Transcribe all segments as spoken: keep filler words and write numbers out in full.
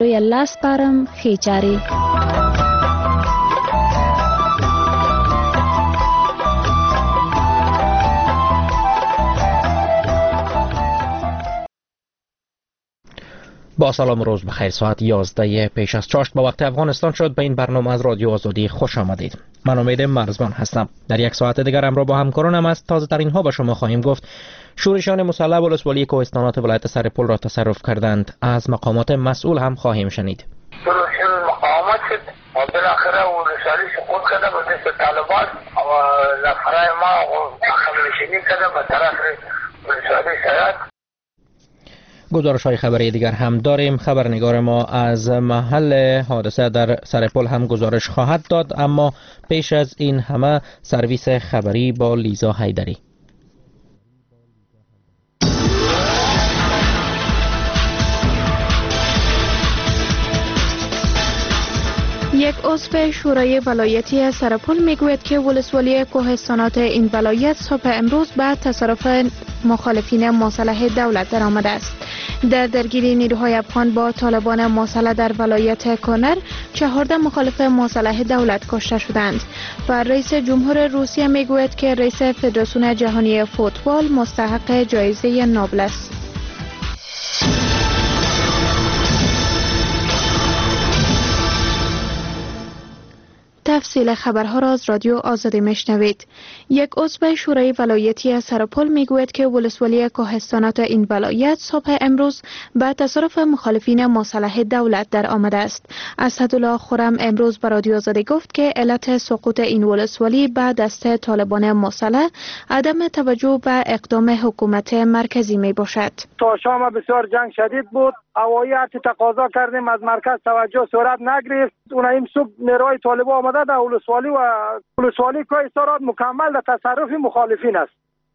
روی لاس پارم خیچاری. با سلام روز بخیر. ساعت یازده پیش از چاشت با وقت افغانستان شد. به این برنامه از رادیو آزادی خوش آمدید. من امید مرزبان هستم. در یک ساعت دیگر همراه با همکارانم از تازه ترین ها به شما خواهیم گفت. شورشیان مسلح ولسوالی کوهستانات ولایت سرپل را تصرف کردند. از مقامات مسئول هم خواهیم شنید. شورشیان مقامات شد و بالاخره ولسوالی سقوط کرده به دست طالبان و نفرای ما خملشینی کرده به طرف ولسوالی سرات. گزارش های خبری دیگر هم داریم. خبرنگار ما از محل حادثه در سرپل هم گزارش خواهد داد، اما پیش از این همه سرویس خبری با لیزا حیدری. یک عضو شورای ولایتی سرپل میگوید که ولسوالی کوهستانات این ولایت صبح امروز بعد تصرف مخالفین مسلح دولت درآمده است. در درگیری نیروهای افغان با طالبان مسلح در ولایت کنر چهارده مخالف مسلح دولت کشته شدند و رئیس جمهور روسیه میگوید که رئیس فدراسیون جهانی فوتبال مستحق جایزه نوبل است. تفصیل خبرها را از رادیو آزادی میشنوید. یک عضو شورای ولایتی سرپل میگوید که ولسوالی کوهستانات این ولایت صبح امروز به تصرف مخالفین مسلح دولت در آمده است. اسدالله خرم امروز به رادیو آزادی گفت که علت سقوط این ولسوالی به دست طالبان مسلح عدم توجه به اقدام حکومت مرکزی می باشد. تا شام بسیار جنگ شدید بود. اوایی هرچی تقاضا کردیم از مرکز توجه صورت نگرفت. اون این صبح نیروهای طالبان آمده در ولسوالی و ولسوالی کوهستانات مکمل در تصرف مخالفین است.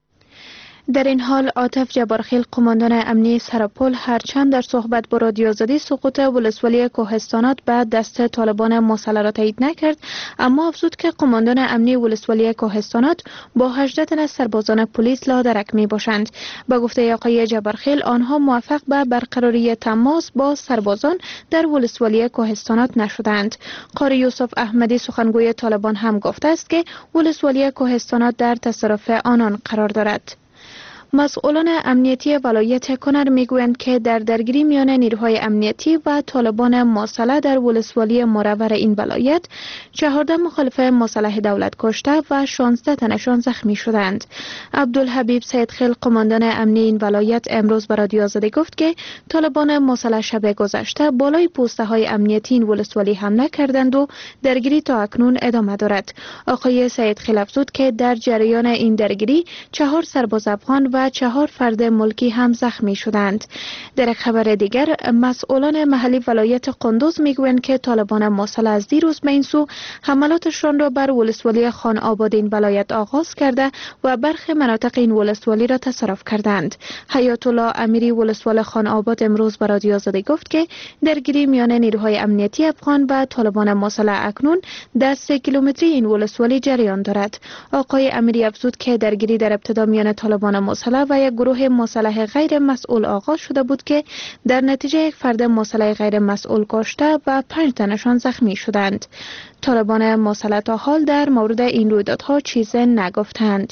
در این حال عاطف جبارخیل قماندان امنی سرپل هرچند در صحبت با رادیو آزادی سقوط ولسوالی کوهستانات به دست طالبان مسلح را تایید نکرد، اما افزود که قماندان امنی ولسوالی کوهستانات با هجده تن از سربازان پلیس لادرک می باشند. با گفته آقای جبارخیل آنها موفق به برقراری تماس با سربازان در ولسوالی کوهستانات نشدند. قاری یوسف احمدی سخنگوی طالبان هم گفته است که ولسوالی کوهستانات در تصرف آنان قرار دارد. مسئولان امنیتی ولایت کنر میگویند که در درگیری میان نیروهای امنیتی و طالبان مسلح در ولسوالی مرور این ولایت چهارده مخالف مسلح دولت کشته و شانزده تنشان زخمی شدند. عبدالحبیب سیدخیل قماندان امنی این ولایت امروز به رادیو آزادی گفت که طالبان مسلح شب گذشته بالای پوسته های امنیتی این ولسوالی حمله کردند و درگیری تا اکنون ادامه دارد. آقای سیدخیل افزود که در جریان این درگیری چهار سرباز افغان و چهار فرد ملکی هم زخمی شدند. در خبر دیگر مسئولان محلی ولایت قندوز میگویند که طالبان مسلح از دیروز به این سو حملاتشان را بر ولسوالی خان آباد این ولایت آغاز کرده و برخی مناطق این ولسوالی را تصرف کردند. حیات الله امیری ولسوال خان آباد امروز به رادیو آزادی گفت که درگیری میان نیروهای امنیتی افغان و طالبان مسلح اکنون در سه کیلومتری این ولسوالی جریان دارد. آقای امیری افزود که درگیری در ابتدا میان طالبان مسلح و یک گروه مسلح غیر مسئول آغاز شده بود که در نتیجه یک فرد مسلح غیر مسئول کشته و پنج تنشان زخمی شدند. طالبان مسلح تا حال در مورد این رویدادها چیزی نگفتند.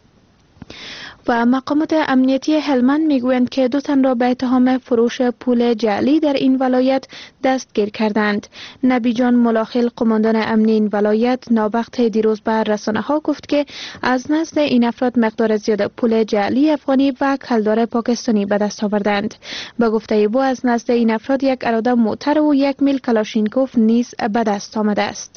و مقامات امنیتی هلمند میگویند که دو تن را به اتهام فروش پول جعلی در این ولایت دستگیر کردند. نبی جان ملاخل قماندان امنی این ولایت ناوقت دیروز به رسانه ها گفت که از نزد این افراد مقدار زیاد پول جعلی افغانی و کلدار پاکستانی به دست آوردند. به گفته او از نزد این افراد یک اراده موتر و یک میل کلاشینکوف نیز به دست آمده است.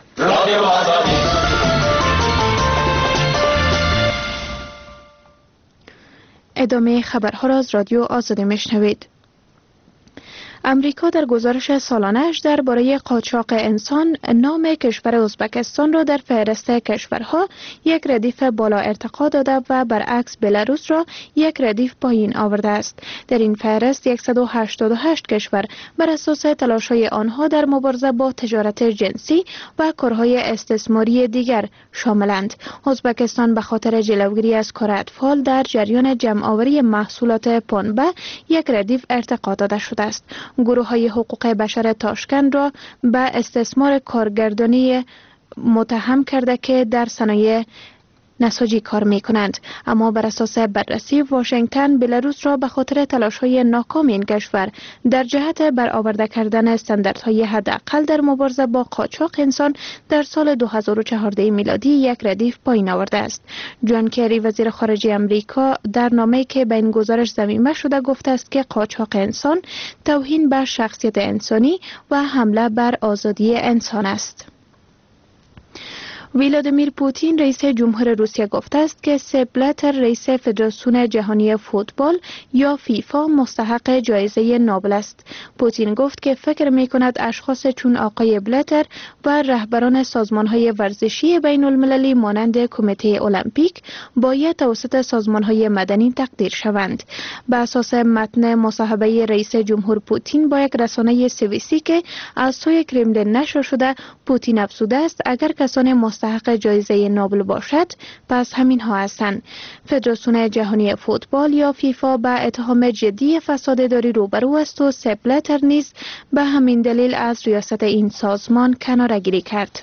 ادامه خبرها را از رادیو آزادی میشنوید. امریکا در گزارش سالانه‌اش درباره قاچاق انسان نام کشور ازبکستان را در فهرست کشورها یک ردیف بالا ارتقا داده و برعکس بلاروس را یک ردیف پایین آورده است. در این فهرست صد و هشتاد و هشت کشور بر اساس تلاش‌های آنها در مبارزه با تجارت جنسی و کارهای استثماری دیگر شاملند. ازبکستان به خاطر جلوگیری از کار اطفال در جریان جمع‌آوری محصولات پنبه یک ردیف ارتقا داده شده است. گروه های حقوق بشر تاشکند را به استثمار کارگردانی متهم کرده که در صنایع نساجی کار می کنند. اما بر اساس بررسی واشنگتن بلاروس را به خاطر تلاش های ناکام این کشور در جهت برآورده کردن استانداردهای حداقل در مبارزه با قاچاق انسان در سال دو هزار و چهارده میلادی یک ردیف پایین آورده است. جان کری وزیر خارجه امریکا در نامه‌ای که به این گزارش ضمیمه شده گفته است که قاچاق انسان توهین به شخصیت انسانی و حمله بر آزادی انسان است. ولادیمیر پوتین رئیس جمهور روسیه گفته است که سپ بلاتر رئیس فدراسیون جهانی فوتبال یا فیفا مستحق جایزه نوبل است. پوتین گفت که فکر می کند اشخاص چون آقای بلاتر و رهبران سازمان‌های ورزشی بین المللی مانند کمیته المپیک باید توسط سازمان‌های مدنی تقدیر شوند. به اساس متن مصاحبه رئیس جمهور پوتین با یک رسانه سوئیسی که از سوی کرملین نشر شده، پوتین افزوده است اگر کسان مستحق حق جایزه نوبل باشد پس همین ها هستند. فدراسیون جهانی فوتبال یا فیفا به اتهام جدی فساد اداری روبرو است و سپ بلاتر نیز به همین دلیل از ریاست این سازمان کناره‌گیری کرد.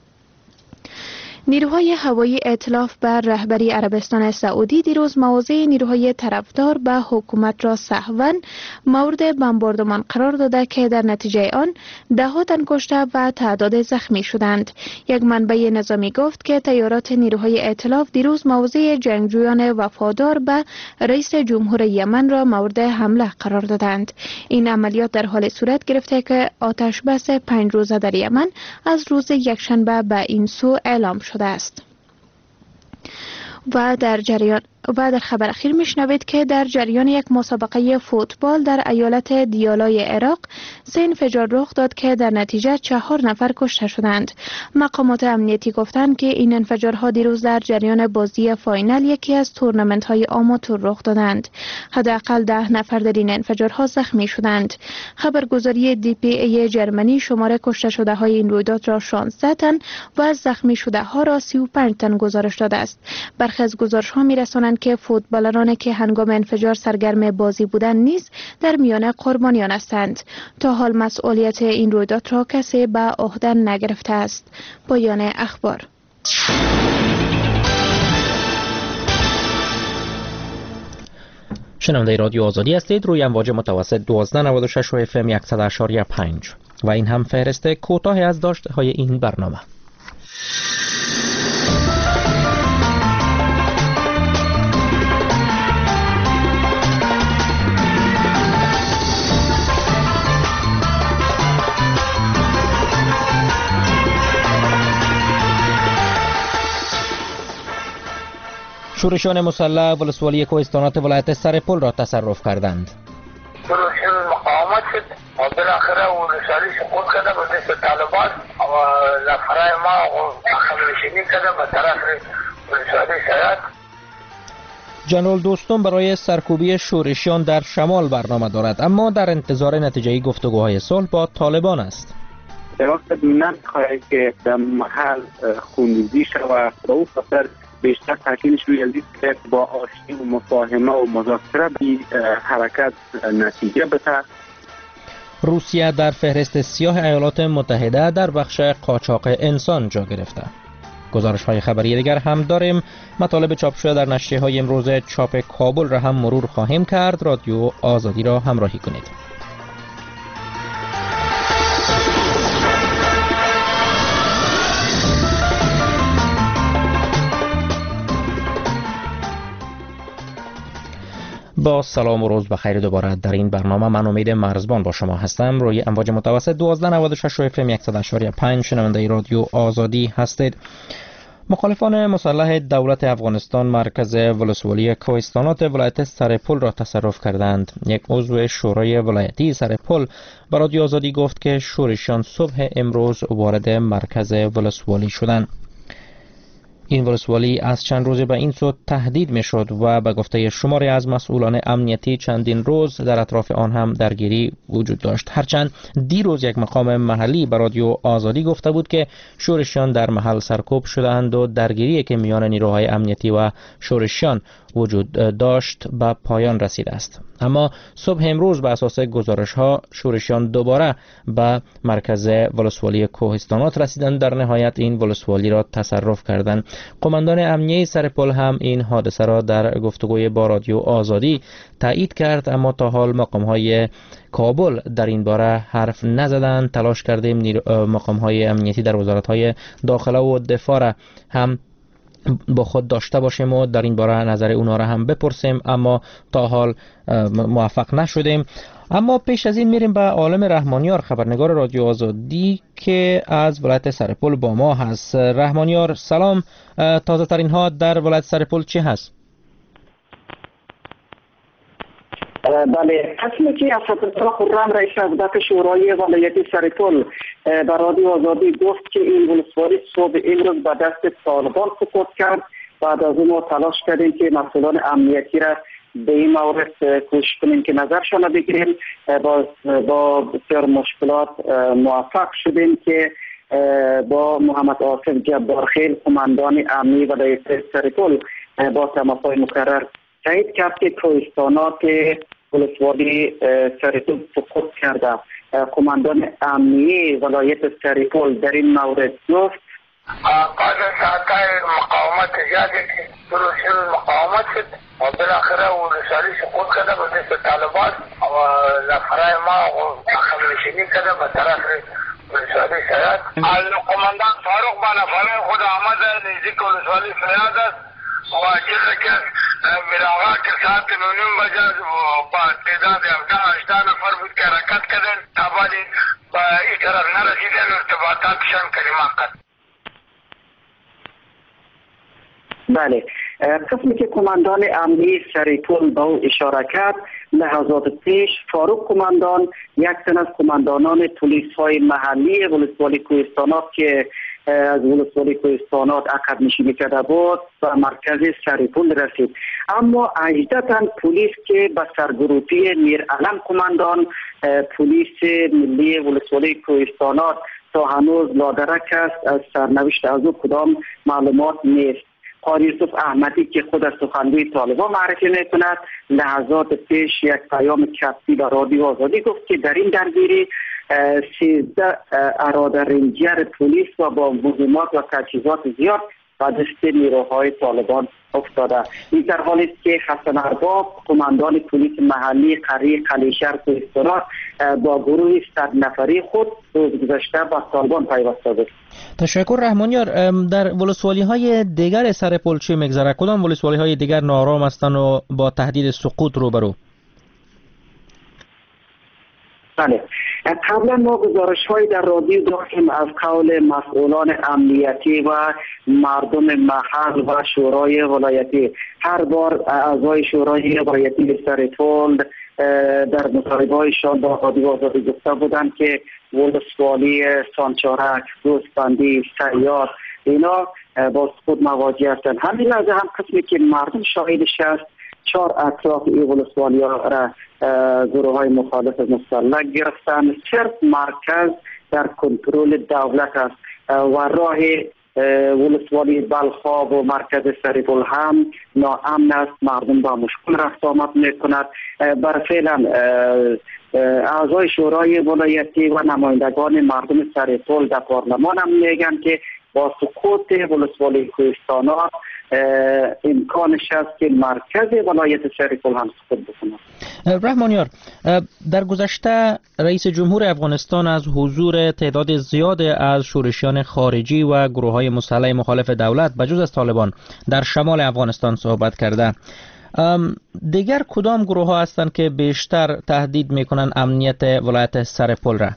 نیروهای هوایی ائتلاف بر رهبری عربستان سعودی دیروز مواضع نیروهای طرفدار به حکومت را سهواً مورد بمباردمان قرار داده که در نتیجه آن ده ها تن کشته و تعداد زخمی شدند. یک منبع نظامی گفت که تیارات نیروهای ائتلاف دیروز مواضع جنگجویان وفادار به رئیس جمهور یمن را مورد حمله قرار دادند. این عملیات در حال صورت گرفته که آتش بس پنج روزه در یمن از روز یکشنبه به این سو اعلام شده است. و در جریان و در خبر اخیر میشنوید که در جریان یک مسابقه فوتبال در ایالت دیالای عراق سه انفجار رخ داد که در نتیجه چهار نفر کشته شدند. مقامات امنیتی گفتند که این انفجارها دیروز در جریان بازی فاینال یکی از تورنمنت‌های آماتور رخ دادند. حداقل ده نفر در این انفجارها زخمی شدند. خبرگزاری دی پی ای جرمنی شماره کشته شده های این رویداد را شانزده تن و زخمی شده ها را سی و پنج تن گزارش داده است. برخی از گزارش‌ها می‌رسانند که فوتبالرانی که هنگام انفجار سرگرم بازی بودند نیز در میان قربانیان هستند. تا حال مسئولیت این رویداد را کسی به عهده نگرفته است. پایان اخبار. شنونده رادیو آزادی هستید. روی امواج متوسط دوازده نود و شش و اف ام صد و پنج و این هم فهرست کوتاه از داشته های این برنامه. شورشیان مسلح ولسوالی کوهستانات ولایت سرپل را تصرف کردند. شورشیان مقاومت شد و بالاخره ولسوالی سقوط کرده به دست طالبان و نفرای ما خملشینی کرده به طرف ولسوالی سیاد. جنرال دوستم برای سرکوبی شورشیان در شمال برنامه دارد، اما در انتظار نتیجه گفتگوهای صلح با طالبان است. عراق نمی‌خواهد که در محل خونریزی شود و او خاطر بیشتر تاکیدش روی این که با آشتی و مفاهمه و مذاکره به حرکت نتیجه بده. روسیه در فهرست سیاه ایالات متحده در بخش قاچاق انسان جا گرفته. گزارش های خبری دیگر هم داریم. مطالب چاپ شده در نشریه های امروز چاپ کابل را هم مرور خواهیم کرد. رادیو آزادی را همراهی کنید. با سلام و روز بخیر دوباره در این برنامه. من امید مرزبان با شما هستم. روی امواج متوسط دوازده نود و شش و اف ام صد و پنج شنونده رادیو آزادی هستید. مخالفان مسلح دولت افغانستان مرکز ولسوالی کوهستانات ولایت سرپل را تصرف کردند. یک عضو شورای ولایتی سرپل به رادیو آزادی گفت که شورشیان صبح امروز وارد مرکز ولسوالی شدند. این ولسوالی از چند روز به این سو تهدید می شد و به گفته شماری از مسئولان امنیتی چندین روز در اطراف آن هم درگیری وجود داشت. هرچند دیروز یک مقام محلی به رادیو آزادی گفته بود که شورشیان در محل سرکوب شدند و درگیری که میان نیروهای امنیتی و شورشیان وجود داشت به پایان رسیده است. اما صبح امروز به اساس گزارش ها شورشیان دوباره به مرکز ولسوالی کوهستانات رسیدند. در نهایت این ولسوالی را تصرف کردند. قماندان امنیه سرپل هم این حادثه را در گفتگوی با رادیو آزادی تایید کرد، اما تا حال مقام های کابل در این باره حرف نزدند. تلاش کردیم مقام های امنیتی در وزارت های داخله و دفاع را هم با خود داشته باشیم و در این باره نظر اونا را هم بپرسیم، اما تا حال موفق نشدیم. اما پیش از این میریم به عالم رحمانیار، خبرنگار رادیو آزادی که از ولایت سرپل با ما هست. رحمانیار سلام، تازه ترین ها در ولایت سرپل چی هست؟ بله، قسمی که اسدالله خرم رئیس حزب شورای ولایت سرپل در رادیو آزادی گفت که این ولسوالی صبح امروز به دست طالبان سقوط کرد. بعد از اون ما تلاش کردیم که مسئولان امنیتی را به این مورد کوشش کنیم که نظرشان را بگیریم. با با بسیار مشکلات موفق شدیم که با محمد آصف جبارخیل قماندان امنی ولایت سرپل با تماس‌های مکرر تایید کرد که کوهستانات ولسوالی سرپل سقوط کرده. قماندان امنی ولایت سرپل در این مورد گفت بعد از ساعتهای مقاومت زیادی که شروع شد مقاومت شد و بالاخره ولسوالی سقوط کرده به دست طالبان و نفرای ما داخل نشینی کرده به طرف ولسوالی سیاد. قماندان فاروق با نفرای خود آمد نزدیک ولسوالی سیاد است و چیزی که میراغا که ساعت نونیم بجه با تعداد هفده هشده نفر بود که حرکت کردن تابالی با این طرف نرسیدن ارتباطاتشان کلمه کرد. بله، قسمی که قماندان امنی سرپل به او اشاره کرد، لحظات پیش فاروق قماندان یک تن از قماندانان پلیس های محلی ولسوالی کوهستانات که از ولسوالی کوهستانات عقب نشینی کرده بود و مرکز سرپل رسید. اما هجده تن پلیس که به سرگروهی میر علم قماندان پلیس ملی ولسوالی کوهستانات تا هنوز لادرک است. از سرنوشت از او کدام معلومات نیست. قاری یوسف احمدی که خود از سخنگوی طالبان معرفی میکند لحظات پیش یک پیام کتبی به رادیو آزادی گفت که در این درگیری سیزده اراده رنجر پلیس و با مهمات و تجهیزات زیاد و دست نیروهای طالبان افتاده. این در حالی است که حسن ارباب قماندان پلیس محلی قریه قلیشهر کوهستانات با گروه صد نفری خود روز گذشته با طالبان پیوسته بود. تشکر رحمانیار. در ولسوالی های دیگر سرپل چه میگذره؟ کدام ولسوالی های دیگر نارام هستند و با تهدید سقوط روبرو؟ بله، قبلا ما گزارش های در رادیو داشتیم از قول مسئولان امنیتی و مردم محل و شورای ولایتی. هر بار اعضای شورای ولایتی سرپل در مصاحبه هایشان با رادیو آزادی گفته بودند که ولسوالی سانچارک، گوسفندی، سیاد اینا با سقوط مواجه هستند. همین لحظه هم قسمی که مردم شاهدش است، چهار اطراف این ولسوالی ها را گروه های مخالف مسلح گرفتن. صرف مرکز در کنترل دولت است و راه ولسوالی بلخاب و مرکز سرپل هم ناامن است. مردم با مشکل رفت آمد میکند. بر فعلا اعضای شورای ولایتی و نمایندگان مردم سرپل در پارلمان هم میگن که با سقوط ولسوالی کوهستانات امکانش است که مرکز ولایت سرپل هم سقوط بکنه. رحمانیار، در گذشته رئیس جمهور افغانستان از حضور تعداد زیاد از شورشیان خارجی و گروه های مسلح مخالف دولت بجز از طالبان در شمال افغانستان صحبت کرده. دیگر کدام گروه ها هستند که بیشتر تهدید میکنن امنیت ولایت سرپل را؟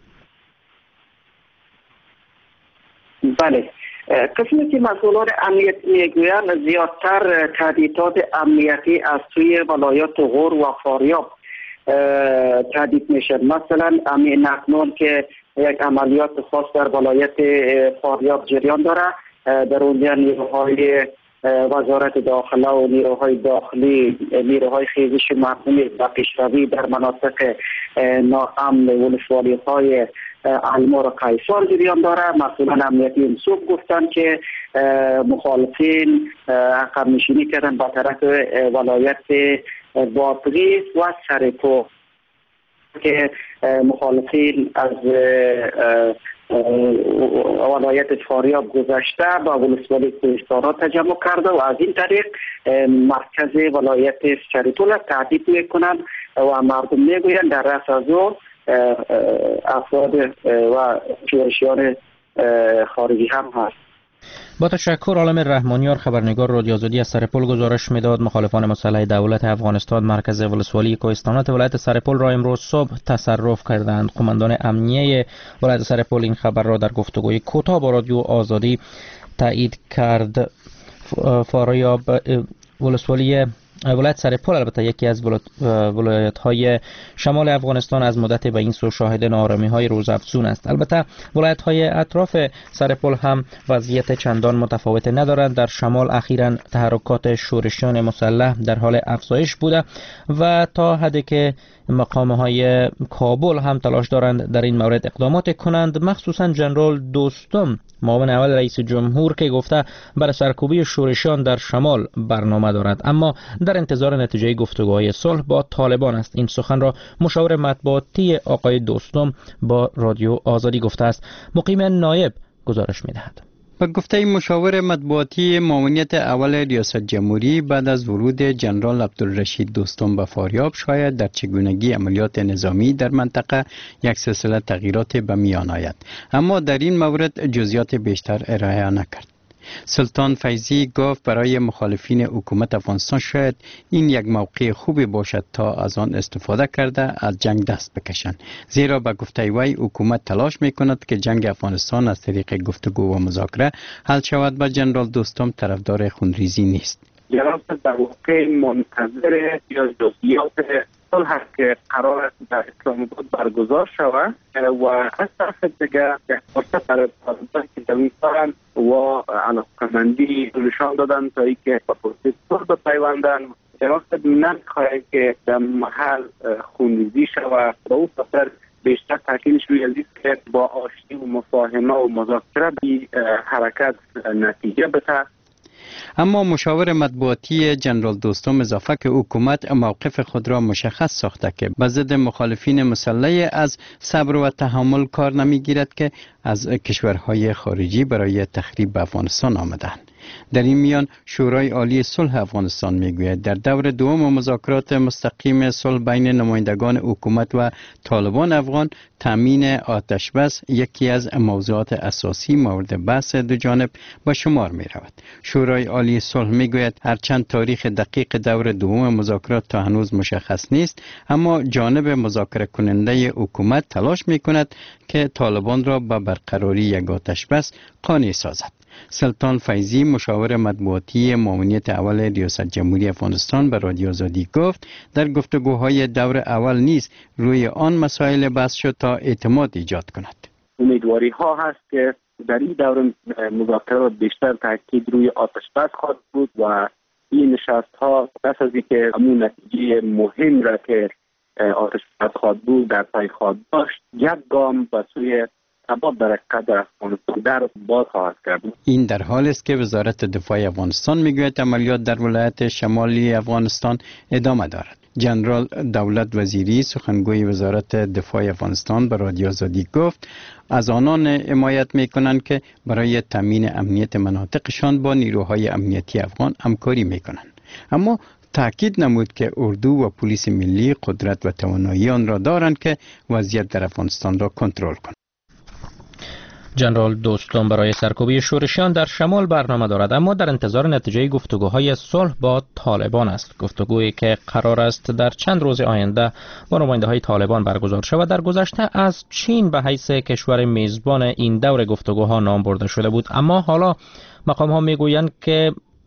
بله، قسمی که مسئولان امنیت میگویند زیادتر تهدیدات امنیتی از سوی ولایات غور و فاریاب تهدید میشد. مثلا امین اکنون که یک عملیات خاص در ولایت فاریاب جریان داره، در اونجا نیروهای وزارت داخله و نیروهای داخلی، نیروهای خیزش مردمی و پیشروی در مناطق ناامن ولسوالی های المار و قیصار جریان داره. مسئولان امنیتی این صبح گفتن که مخالفین عقب نشینی کردن با طرف ولایت بادغیس و سرپل که مخالفین از ولایت فاریاب گذشته با ولسوالی کوهستان تجمع کرده و از این طریق مرکز ولایت سرپل تهدید میکنند و مردم میگویند در رأس از او افراد و شورشیان خارجی هم هست. با تشکر. عالم رحمانیار، خبرنگار رادیو آزادی از سرپل گزارش میداد. مخالفان مسلح دولت افغانستان مرکز ولسوالی کوهستانات ولایت سرپل را امروز صبح تصرف کردند. قماندان امنیه ولایت سرپل این خبر را در گفتگوی کوتاه با رادیو آزادی تایید کرد. فاریاب ولسوالی ولایت سرپل البته یکی از ولایت‌های شمال افغانستان از مدت به این سو شاهد ناآرامی‌های روزافزون است. البته ولایت‌های اطراف سرپل هم وضعیت چندان متفاوت ندارند. در شمال اخیراً تحرکات شورشیان مسلح در حال افزایش بوده و تا حدی که مقام‌های کابل هم تلاش دارند در این مورد اقدامات کنند، مخصوصاً جنرال دوستم معاون اول رئیس جمهور که گفته برای سرکوبی شورشیان در شمال برنامه دارد، اما در انتظار نتیجه گفتگوهای صلح با طالبان است. این سخن را مشاور مطبوعاتی آقای دوستم با رادیو آزادی گفته است. مقیم نایب گزارش می‌دهد. به گفته مشاور مطبوعاتی معاونیت اول ریاست جمهوری، بعد از ورود جنرال عبدالرشید دوستم به فاریاب شاید در چگونگی عملیات نظامی در منطقه یک سلسله تغییرات به میان آید، اما در این مورد جزئیات بیشتر ارائه نکرد. سلطان فیضی گفت برای مخالفین حکومت افغانستان شاید این یک موقع خوبی باشد تا از آن استفاده کرده از جنگ دست بکشند، زیرا به گفته وی حکومت تلاش میکند که جنگ افغانستان از طریق گفتگو و مذاکره حل شود و جنرال دوستم طرفدار خونریزی نیست. جناب در واقع منتظر یا جزئیات صلح هست که قرار است در اسلام آباد برگزار شود و از طرف دیگر یک فرصت برای طالبان که دوید دارند و علاقمندی نشان دادن تا اینکه با پروسه صلح بپیوندند. جناب نمی‌خواهند که در محل خونریزی شود و او خاطر بیشتر تاکیدش روی این است که با آشتی و مفاهمه و مذاکره به حرکت نتیجه بده. اما مشاور مطبوعاتی جنرال دوستم اضافه که حکومت موقف خود را مشخص ساخته که به ضد مخالفین مسلح از صبر و تحمل کار نمیگیرد که از کشورهای خارجی برای تخریب افغانستان آمدند. در این میان شورای عالی صلح افغانستان میگوید در دور دوم مذاکرات مستقیم صلح بین نمایندگان حکومت و طالبان افغان تامین آتش بس یکی از موضوعات اساسی مورد بحث دو جانب به شمار می رود. شورای عالی صلح میگوید هرچند تاریخ دقیق دور دوم مذاکرات تا هنوز مشخص نیست، اما جانب مذاکره کننده حکومت تلاش می کند که طالبان را به برقراری یک آتش بس قانع سازد. سلطان فیضی مشاور مطبوعاتی معاونیت اول ریاست جمهوری افغانستان به رادیو آزادی گفت در گفتگوهای دور اول نیز روی آن مسائل بحث شد تا اعتماد ایجاد کند. امیدواری ها هست که در این دور مذاکرات بیشتر تاکید روی آتش بس خواهد بود و این نشست ها پس از اینکه همون نتیجه مهم را که آتش بس خواهد بود در پی خواهد داشت، یک گام به سوی ثبات در قدر افغانستان در باز خواهد کرد. این در حال است که وزارت دفاع افغانستان میگوید عملیات در ولایت شمالی افغانستان ادامه دارد. جنرال دولت وزیری سخنگوی وزارت دفاع افغانستان به رادیو آزادی گفت از آنان حمایت میکنند که برای تامین امنیت مناطقشان با نیروهای امنیتی افغان همکاری میکنند، اما تأکید نمود که اردو و پلیس ملی قدرت و توانایی آن را دارند که وضعیت در افغانستان را کنترل کنند. جنرال دوستم برای سرکوبی شورشیان در شمال برنامه دارد، اما در انتظار نتیجه گفتگوهای صلح با طالبان است. گفتگویی که قرار است در چند روز آینده با نماینده های طالبان برگزار شود. در گذشته از چین به حیث کشور میزبان این دور گفتگوها نام برده شده بود، اما حالا مقام ها میگویند که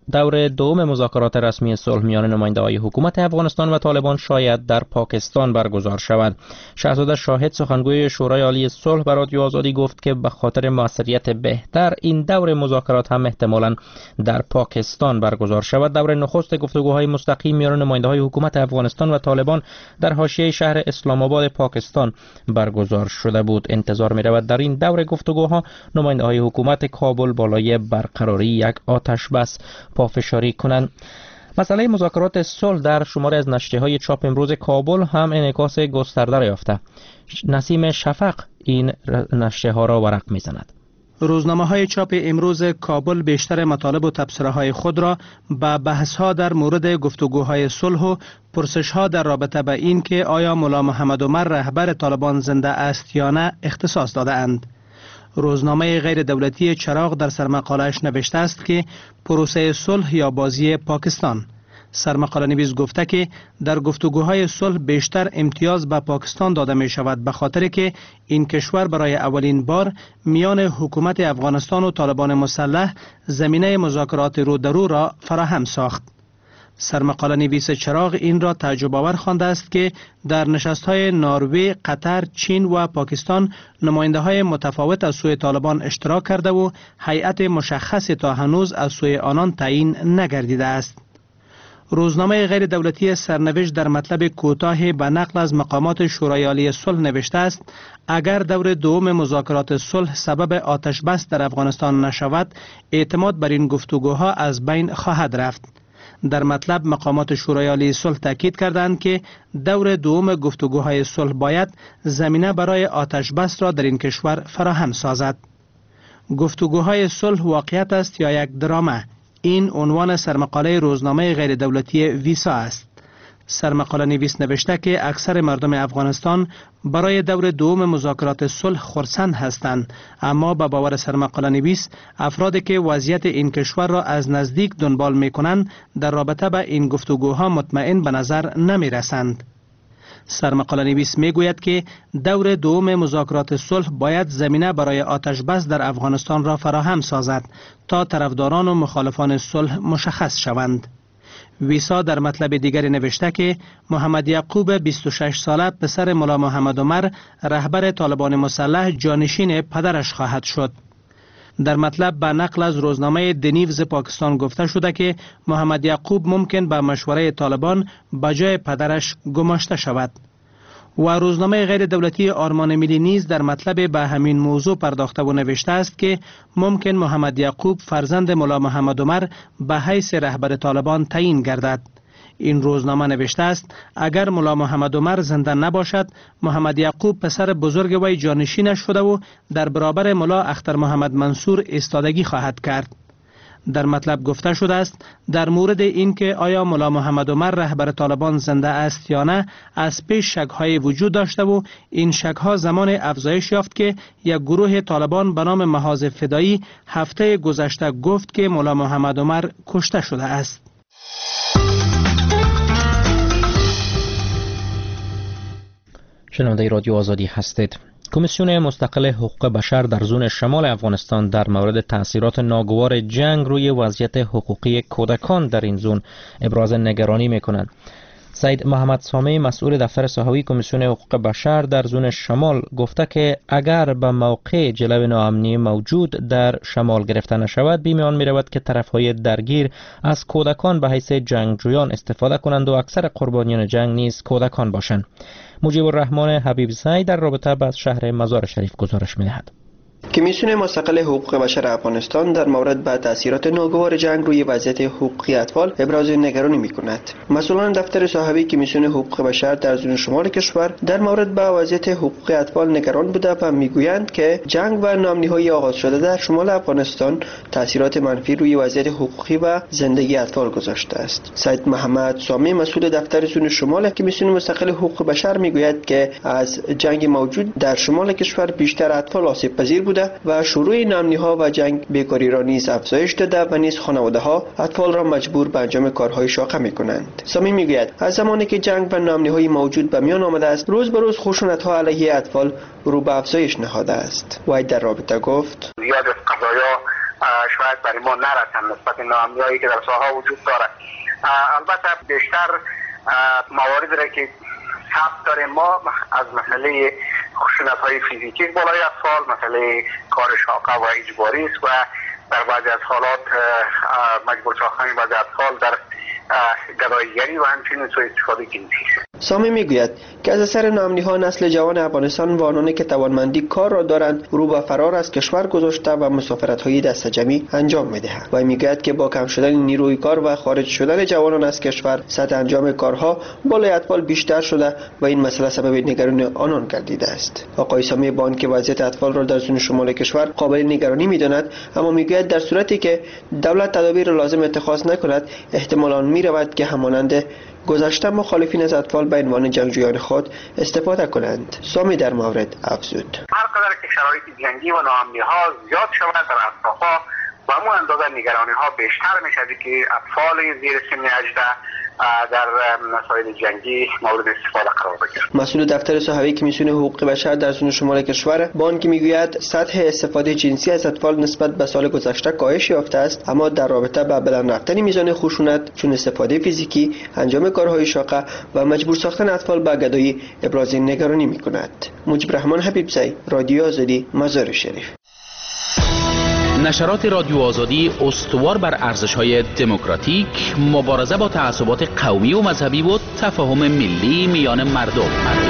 دور دوم مذاکرات رسمی صلح میان نماینده‌های حکومت افغانستان و طالبان شاید در پاکستان برگزار شود. شهزاده شاهد سخنگوی شورای عالی صلح به رادیو آزادی گفت که به خاطر موثریت بهتر این دور مذاکرات هم احتمالاً در پاکستان برگزار شود. دور نخست گفتگوهای مستقیم میان نماینده‌های حکومت افغانستان و طالبان در حاشیه شهر اسلام آباد پاکستان برگزار شده بود. انتظار می‌رود در این دور گفتگوها نماینده‌های حکومت کابل بالای برقراری یک آتش بس پافشاری کنند. مسئله مذاکرات صلح در شماری از نشریه‌های چاپ امروز کابل هم انعکاس گسترده یافته. نسیم شفق این نشریه‌ها را ورق می‌زند. روزنامه‌های چاپ امروز کابل بیشتر مطالب و تبصره‌های خود را به بحث‌ها در مورد گفتگوهای صلح و پرسش‌ها در رابطه به این که آیا ملا محمد عمر رهبر طالبان زنده است یا نه اختصاص داده‌اند. روزنامه غیر دولتی چراغ در سرمقاله‌اش نوشته است که پروسه صلح یا بازی پاکستان. سرمقاله نویس گفته که در گفتگوهای صلح بیشتر امتیاز به پاکستان داده می شود به خاطر که این کشور برای اولین بار میان حکومت افغانستان و طالبان مسلح زمینه مذاکرات رو در رو را فراهم ساخت. سرمقاله نویس چراغ این را تعجب آور خوانده است که در نشست‌های نروژ، قطر، چین و پاکستان نماینده‌های متفاوت از سوی طالبان اشتراک کرده و هیئت مشخصی تا هنوز از سوی آنان تعیین نگردیده است. روزنامه غیر دولتی سرنوشت در مطلب کوتاه به نقل از مقامات شورای عالی صلح نوشته است اگر دور دوم مذاکرات صلح سبب آتش بس در افغانستان نشود اعتماد بر این گفتگوها از بین خواهد رفت. در مطلب مقامات شورای عالی صلح تاکید کردند که دور دوم گفتگوهای صلح باید زمینه برای آتش بس را در این کشور فراهم سازد. گفتگوهای صلح واقعیت است یا یک درامه؟ این عنوان سرمقاله روزنامه غیر دولتی ویسا است. سرمقاله نویس نوشته که اکثر مردم افغانستان برای دور دوم مذاکرات صلح خرسند هستند، اما به باور سرمقاله نویس افرادی که وضعیت این کشور را از نزدیک دنبال می کنند در رابطه به این گفتگوها مطمئن به نظر نمی رسند. سرمقاله نویس می گوید که دور دوم مذاکرات صلح باید زمینه برای آتش بس در افغانستان را فراهم سازد تا طرفداران و مخالفان صلح مشخص شوند. ویسا در مطلب دیگری نوشته که محمد یعقوب بیست و شش ساله پسر ملا محمد عمر رهبر طالبان مسلح جانشین پدرش خواهد شد. در مطلب به نقل از روزنامه دنیوز پاکستان گفته شده که محمد یعقوب ممکن به مشوره طالبان به جای پدرش گماشته شود. و روزنامه غیر دولتی آرمان ملی نیز در مطلب به همین موضوع پرداخته و نوشته است که ممکن محمد یعقوب فرزند ملا محمد عمر به حیث رهبر طالبان تعیین گردد. این روزنامه نوشته است اگر ملا محمد عمر زنده نباشد محمد یعقوب پسر بزرگ وی جانشینش شده و در برابر ملا اختر محمد منصور ایستادگی خواهد کرد. در مطلب گفته شده است در مورد اینکه آیا ملا محمد عمر رهبر طالبان زنده است یا نه از پیش شک‌های وجود داشته و این شک‌ها زمان افزایش یافت که یک گروه طالبان به نام محاذ فدایی هفته گذشته گفت که ملا محمد عمر کشته شده است. شنونده رادیو آزادی هستید. کمیسیون مستقل حقوق بشر در زون شمال افغانستان در مورد تأثیرات ناگوار جنگ روی وضعیت حقوقی کودکان در این زون ابراز نگرانی می‌کنند. سید محمد سامی مسئول دفتر صحوی کمیسیون حقوق بشر در زون شمال گفته که اگر به موقع جلو ناامنی موجود در شمال گرفته نشود بی میان می رود که طرفهای درگیر از کودکان به حیث جنگجویان استفاده کنند و اکثر قربانیان جنگ نیز کودکان باشند. مجیب الرحمن حبیب زی در رابطه با شهر مزار شریف گزارش می دهد. کمیسیون مستقل حقوق بشر افغانستان در مورد به تاثیرات ناگوار جنگ روی وضعیت حقوقی اطفال ابراز نگرانی می‌کند. مسئولان دفتر صحوی کمیسیون حقوق بشر در زون شمال کشور در مورد به وضعیت حقوقی اطفال نگران بوده و میگویند که جنگ و ناامنی‌های آغاز شده در شمال افغانستان تاثیرات منفی روی وضعیت حقوقی و زندگی اطفال گذاشته است. سید محمد سامی مسئول دفتر زون شمال کمیسیون مستقل حقوق بشر میگوید که از جنگ موجود در شمال کشور بیشتر اطفال آسیب پذیر بوده و شروع ناامنی‌ها و جنگ بیکاری را نیز افزایش داده و نیز خانواده‌ها اطفال را مجبور به انجام کارهای شاقه می‌کنند. سامی میگوید از زمانی که جنگ و ناامنی‌های موجود به میان آمده است روز به روز خشونت‌ها علیه اطفال رو به افزایش نهاده است. وی در رابطه گفت زیاد قضایا شاید برای ما نرسن نسبت ناامنی‌هایی که در ساحه وجود داره. البته بیشتر مواردی را که ثبت داریم ما از مسئله خشونت‌های فیزیکی بالای اطفال، مسئله کار شاقه و اجباری است و در بعضی از حالات مجبور ساختن بعضی اطفال در گداییگری و همچنین سوء استفاده جنسی. سامی میگوید که از اثر ناامنی‌ها نسل جوان افغانستان و آنانی که توانمندی کار را دارند رو به فرار از کشور گذاشته و مسافرت‌های دست جمعی انجام می‌دهند و میگوید که با کم شدن نیروی کار و خارج شدن جوانان از کشور سطح انجام کارها بالای اطفال بیشتر شده و این مسئله سبب نگرانی آنان گردیده است. آقای سامی با آنکه وضعیت اطفال را در زون شمال کشور قابل نگرانی می‌داند، اما میگوید در صورتی که دولت تدابیر لازم اتخاذ نکند احتمال آن می‌رود که همانند گذشته مخالفین از اطفال به عنوان جنگجویان خود استفاده کنند. سامی در مورد افزود: هر قدر که شرایط جنگی و ناامنی‌ها زیاد شود در اطراف‌ها و همون اندازه نگرانی‌ها بیشتر می‌شود که اطفال زیر سن هجده در مسائل جنگی مورد استفاده قرار بگیرند. مسئول دفتر صحوی کمیسیون حقوق بشر در زون شمال کشور با آنکه میگوید سطح استفاده جنسی از اطفال نسبت به سال گذشته کاهش یافته است، اما در رابطه با بلند رفتن میزان خشونت چون استفاده فیزیکی، انجام کارهای شاقه و مجبور ساختن اطفال به گدایی ابراز نگرانی میکند. مجیب رحمان حبیبزی، رادیو آزادی، مزار شریف. نشرات رادیو آزادی استوار بر ارزش‌های دموکراتیک، مبارزه با تعصبات قومی و مذهبی و تفاهم ملی میان مردم.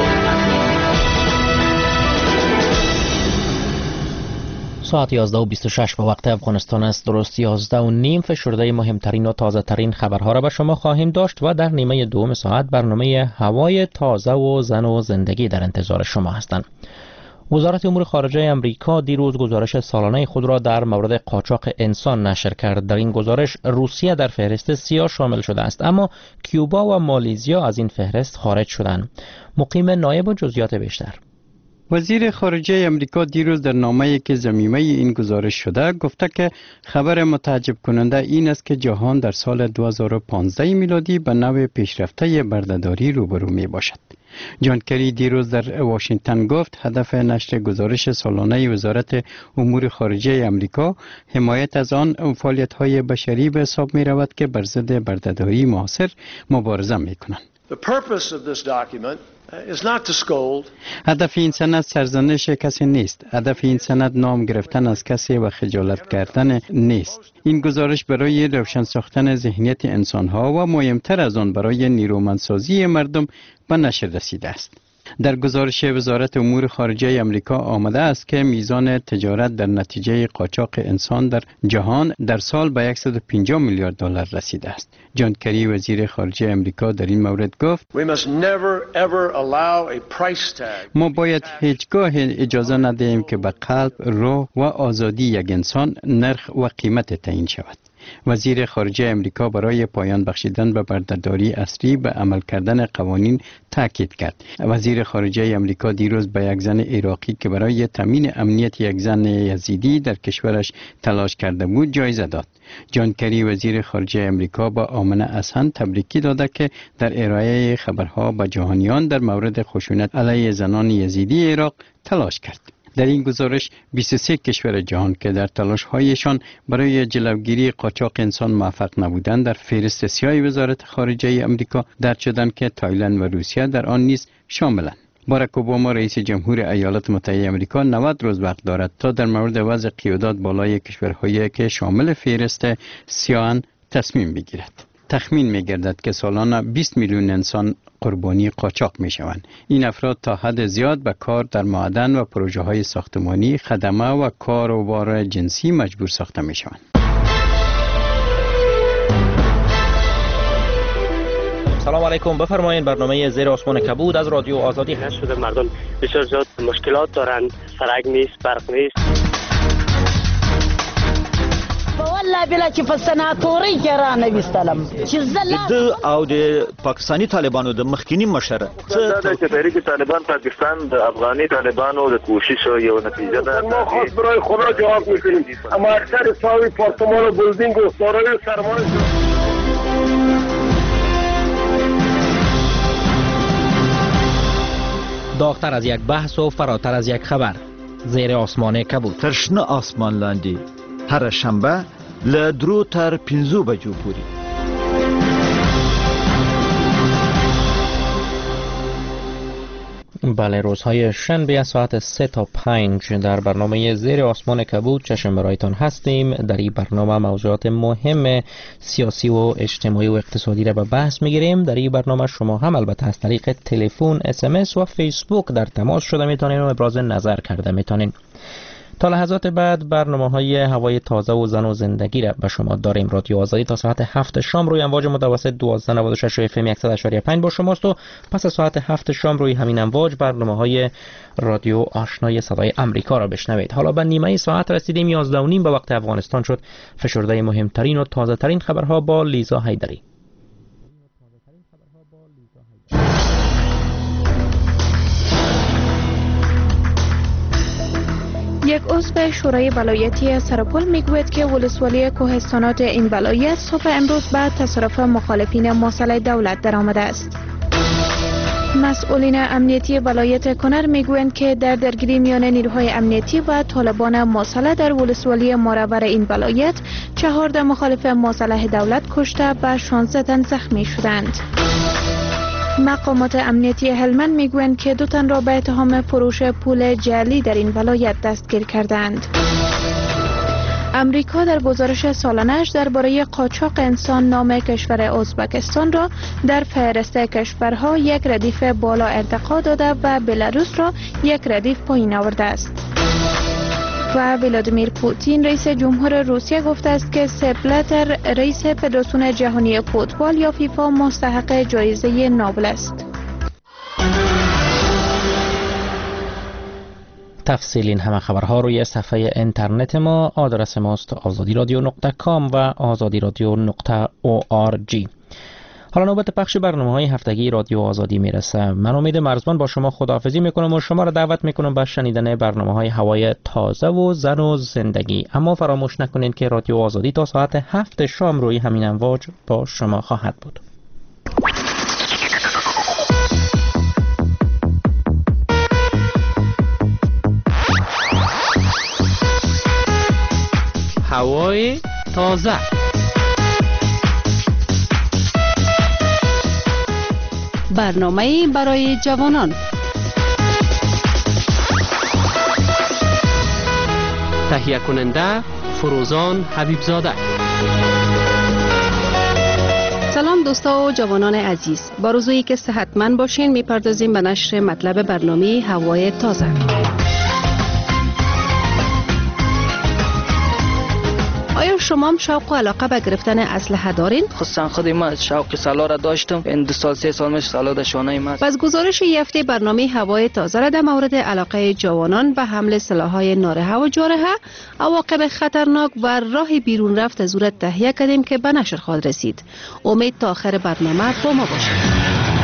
ساعت یازده و بیست و شش به وقت افغانستان است. درست یازده و نیم فشرده مهمترین و تازه ترین خبرها را به شما خواهیم داشت و در نیمه دوم ساعت برنامه هوای تازه و زن و زندگی در انتظار شما هستند. وزارت امور خارجه امریکا دیروز گزارش سالانه خود را در مورد قاچاق انسان نشر کرد. در این گزارش روسیه در فهرست سیاه شامل شده است، اما کیوبا و مالیزیا از این فهرست خارج شدند. مقیم نایب و جزئیات بیشتر. وزیر خارجه امریکا دیروز در نامه‌ای که ضمیمه این گزارش شده گفته که خبر متعجب کننده این است که جهان در سال دو هزار و پانزده میلادی به نوع پیشرفته بردهداری روبرو می باشد. جان کری دیروز در واشنگتن گفت هدف نشر گزارش سالانه وزارت امور خارجه امریکا حمایت از آن فعالیت‌های بشری به حساب می رود که بر ضد بردهداری معاصر مبارزه می کنند. هدف این سند سرزنش کسی نیست. هدف این سند نام گرفتن از کسی و خجالت کردن نیست. این گزارش برای روشن ساختن ذهنیت انسانها و مهمتر از آن برای نیرومندسازی مردم به نشر رسیده است. در گزارش وزارت امور خارجه امریکا آمده است که میزان تجارت در نتیجه قاچاق انسان در جهان در سال به صد و پنجاه میلیارد دلار رسیده است. جان کری وزیر خارجه امریکا در این مورد گفت ما باید هیچگاه اجازه ندهیم که به قلب، روح و آزادی یک انسان نرخ و قیمت تعیین شود. وزیر خارجه امریکا برای پایان بخشیدن به بردهداری اصلی به عمل کردن قوانین تاکید کرد. وزیر خارجه امریکا دیروز به یک زن عراقی که برای تامین امنیت یک زن یزیدی در کشورش تلاش کرده بود جایزه داد. جان کری وزیر خارجه امریکا با آمنه احسن تبریکی داده که در ارائه خبرها به جهانیان در مورد خشونت علیه زنان یزیدی عراق تلاش کرد. در این گزارش بیست و سه کشور جهان که در تلاش‌هایشان برای جلوگیری قاچاق انسان موفق نبودند در فهرست سیاه وزارت خارجه امریکا درج شدند که تایلند و روسیه در آن نیز شاملند. باراک اوباما رئیس جمهور ایالات متحده آمریکا نود روز وقت دارد تا در مورد وضع قیادت بالای کشورهایی که شامل فهرست سیاه تصمیم بگیرد. تخمین می‌گردد که سالانه بیست میلیون انسان قربانی قاچاق می‌شوند. این افراد تا حد زیاد به کار در معدن و پروژه‌های ساختمانی، خدمه و کار و بار جنسی مجبور ساخته می‌شوند. سلام علیکم، بفرمایید. برنامه زیر آسمان کبود از رادیو آزادی هست. شده مردم بسیار زیاد مشکلات دارند، سرک نیست، برق نیست. والله بلا چې په سناتوري کې را نه وستلم چې زله د او د پاکستانی طالبانو د مخکینی مشر څه چې تحریک طالبان پاکستان د افغاني طالبانو د کوشش یو نتیجه ده. ما خاص برای خدا جواب میکنیم، اما اکثر ساوی پارتمان و بلدینگ و سارای سرمایه داغتر از یک بحث و فراتر از یک خبر. زیر آسمان کبود. ترشنه آسمان لاندی هر شنبه له درو تر پنځو بجو پورې. بله، روزهای شنبه از ساعت سه تا پنج در برنامه زیر آسمان کبود چشم برایتان هستیم. در این برنامه موضوعات مهم سیاسی و اجتماعی و اقتصادی را به بحث میگیریم. در این برنامه شما هم البته از طریق تلفن، اس ام اس و فیسبوک در تماس شده میتونین و ابراز نظر کرده میتونین. تا لحظات بعد برنامه های هوای تازه و زن و زندگی را به شما داریم. رادیو آزادی تا ساعت هفت شام روی امواج متوسط دوازده نود و شش اف ام صد و شش و پنج با شماست و پس از ساعت هفت شام روی همین امواج برنامه های رادیو آشنای صدای امریکا را بشنوید. حالا به نیمه ساعت رسیدیم. یازده و نیم به وقت افغانستان شد. فشرده مهمترین و تازه ترین خبرها با لیزا حیدری. یک عضو شورای ولایتی سرپل میگوید که ولسوالی کوهستانات این ولایت صبح امروز بعد تصرف مخالفین مسلح دولت درآمده است. مسئولین امنیتی ولایت کنر میگویند که در درگیری میان نیروهای امنیتی و طالبان مسلح در ولسوالی مارور این ولایت چهارده مخالف مسلح دولت کشته و شانزده تن زخمی شدند. مقامات امنیتی هلمند میگویند که دو تن را به اتهام فروش پول جعلی در این ولایت دستگیر کردند. امریکا در گزارش سالانه‌اش درباره قاچاق انسان نام کشور ازبکستان را در فهرست کشورها یک ردیف بالا ارتقا داده و بلاروس را یک ردیف پایین آورده است. و ولادیمیر پوتین رئیس جمهور روسیه گفته است که سپ بلاتر رئیس فدراسیون جهانی فوتبال یا فیفا مستحق جایزه نوبل است. تفصیل این همه خبرها روی صفحه اینترنت ما. آدرس ماست آزادی رادیو نقطه کام و آزادی رادیو نقطه او آر جی. حالا نوبت پخش برنامه های هفتگی رادیو آزادی میرسه. من امید مرزبان با شما خداحافظی میکنم و شما را دعوت میکنم به شنیدن برنامه های هوای تازه و زن و زندگی. اما فراموش نکنید که رادیو آزادی تا ساعت هفت شام روی همین امواج با شما خواهد بود. هوای تازه. برنامه برای جوانان. تهیه کننده فروزان حبیبزاده. سلام دوستا و جوانان عزیز. با روزی که صحتمند باشین میپردازیم به نشر مطلب برنامه هوای تازه. آیا شما هم شوق و علاقه به گرفتن اسلحه دارین؟ خصوصا خود من شوق سالار داشتم. این دو سال سه سال میشه سالار شانه من. پس گزارش یافته برنامه هوای تازه را در مورد علاقه جوانان به حمل سلاح‌های نارها و جارحه، عواقب خطرناک و راه بیرون رفت از او تهیه کردیم که به نشر خواهد رسید. امید تا آخر برنامه با ما باشید.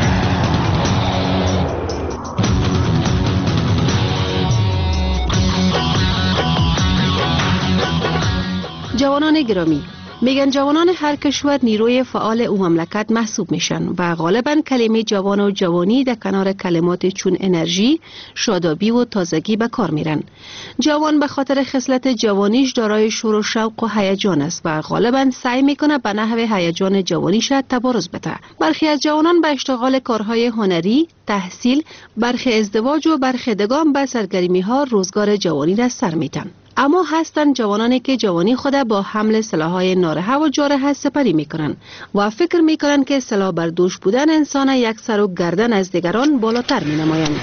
جوانان گرامی، میگن جوانان هر کشور نیروی فعال او مملکت محسوب میشن و غالبا کلمه جوان و جوانی در کنار کلمات چون انرژی، شادابی و تازگی به کار میرن. جوان به خاطر خصلت جوانیش دارای شور و شوق و هیجان است و غالبا سعی میکنه به نحو هیجان جوانیش تبارز بده. برخی از جوانان به اشتغال کارهای هنری، تحصیل، برخی ازدواج و برخی دگان به سرگرمی ها روزگار جوانی را سر میدن. اما هستند جوانانی که جوانی خود با حمل سلاح‌های نارها و جارحه سپری میکنن و فکر میکنن که سلاح بر دوش بودن انسان یک سر و گردن از دیگران بالاتر مینمایند.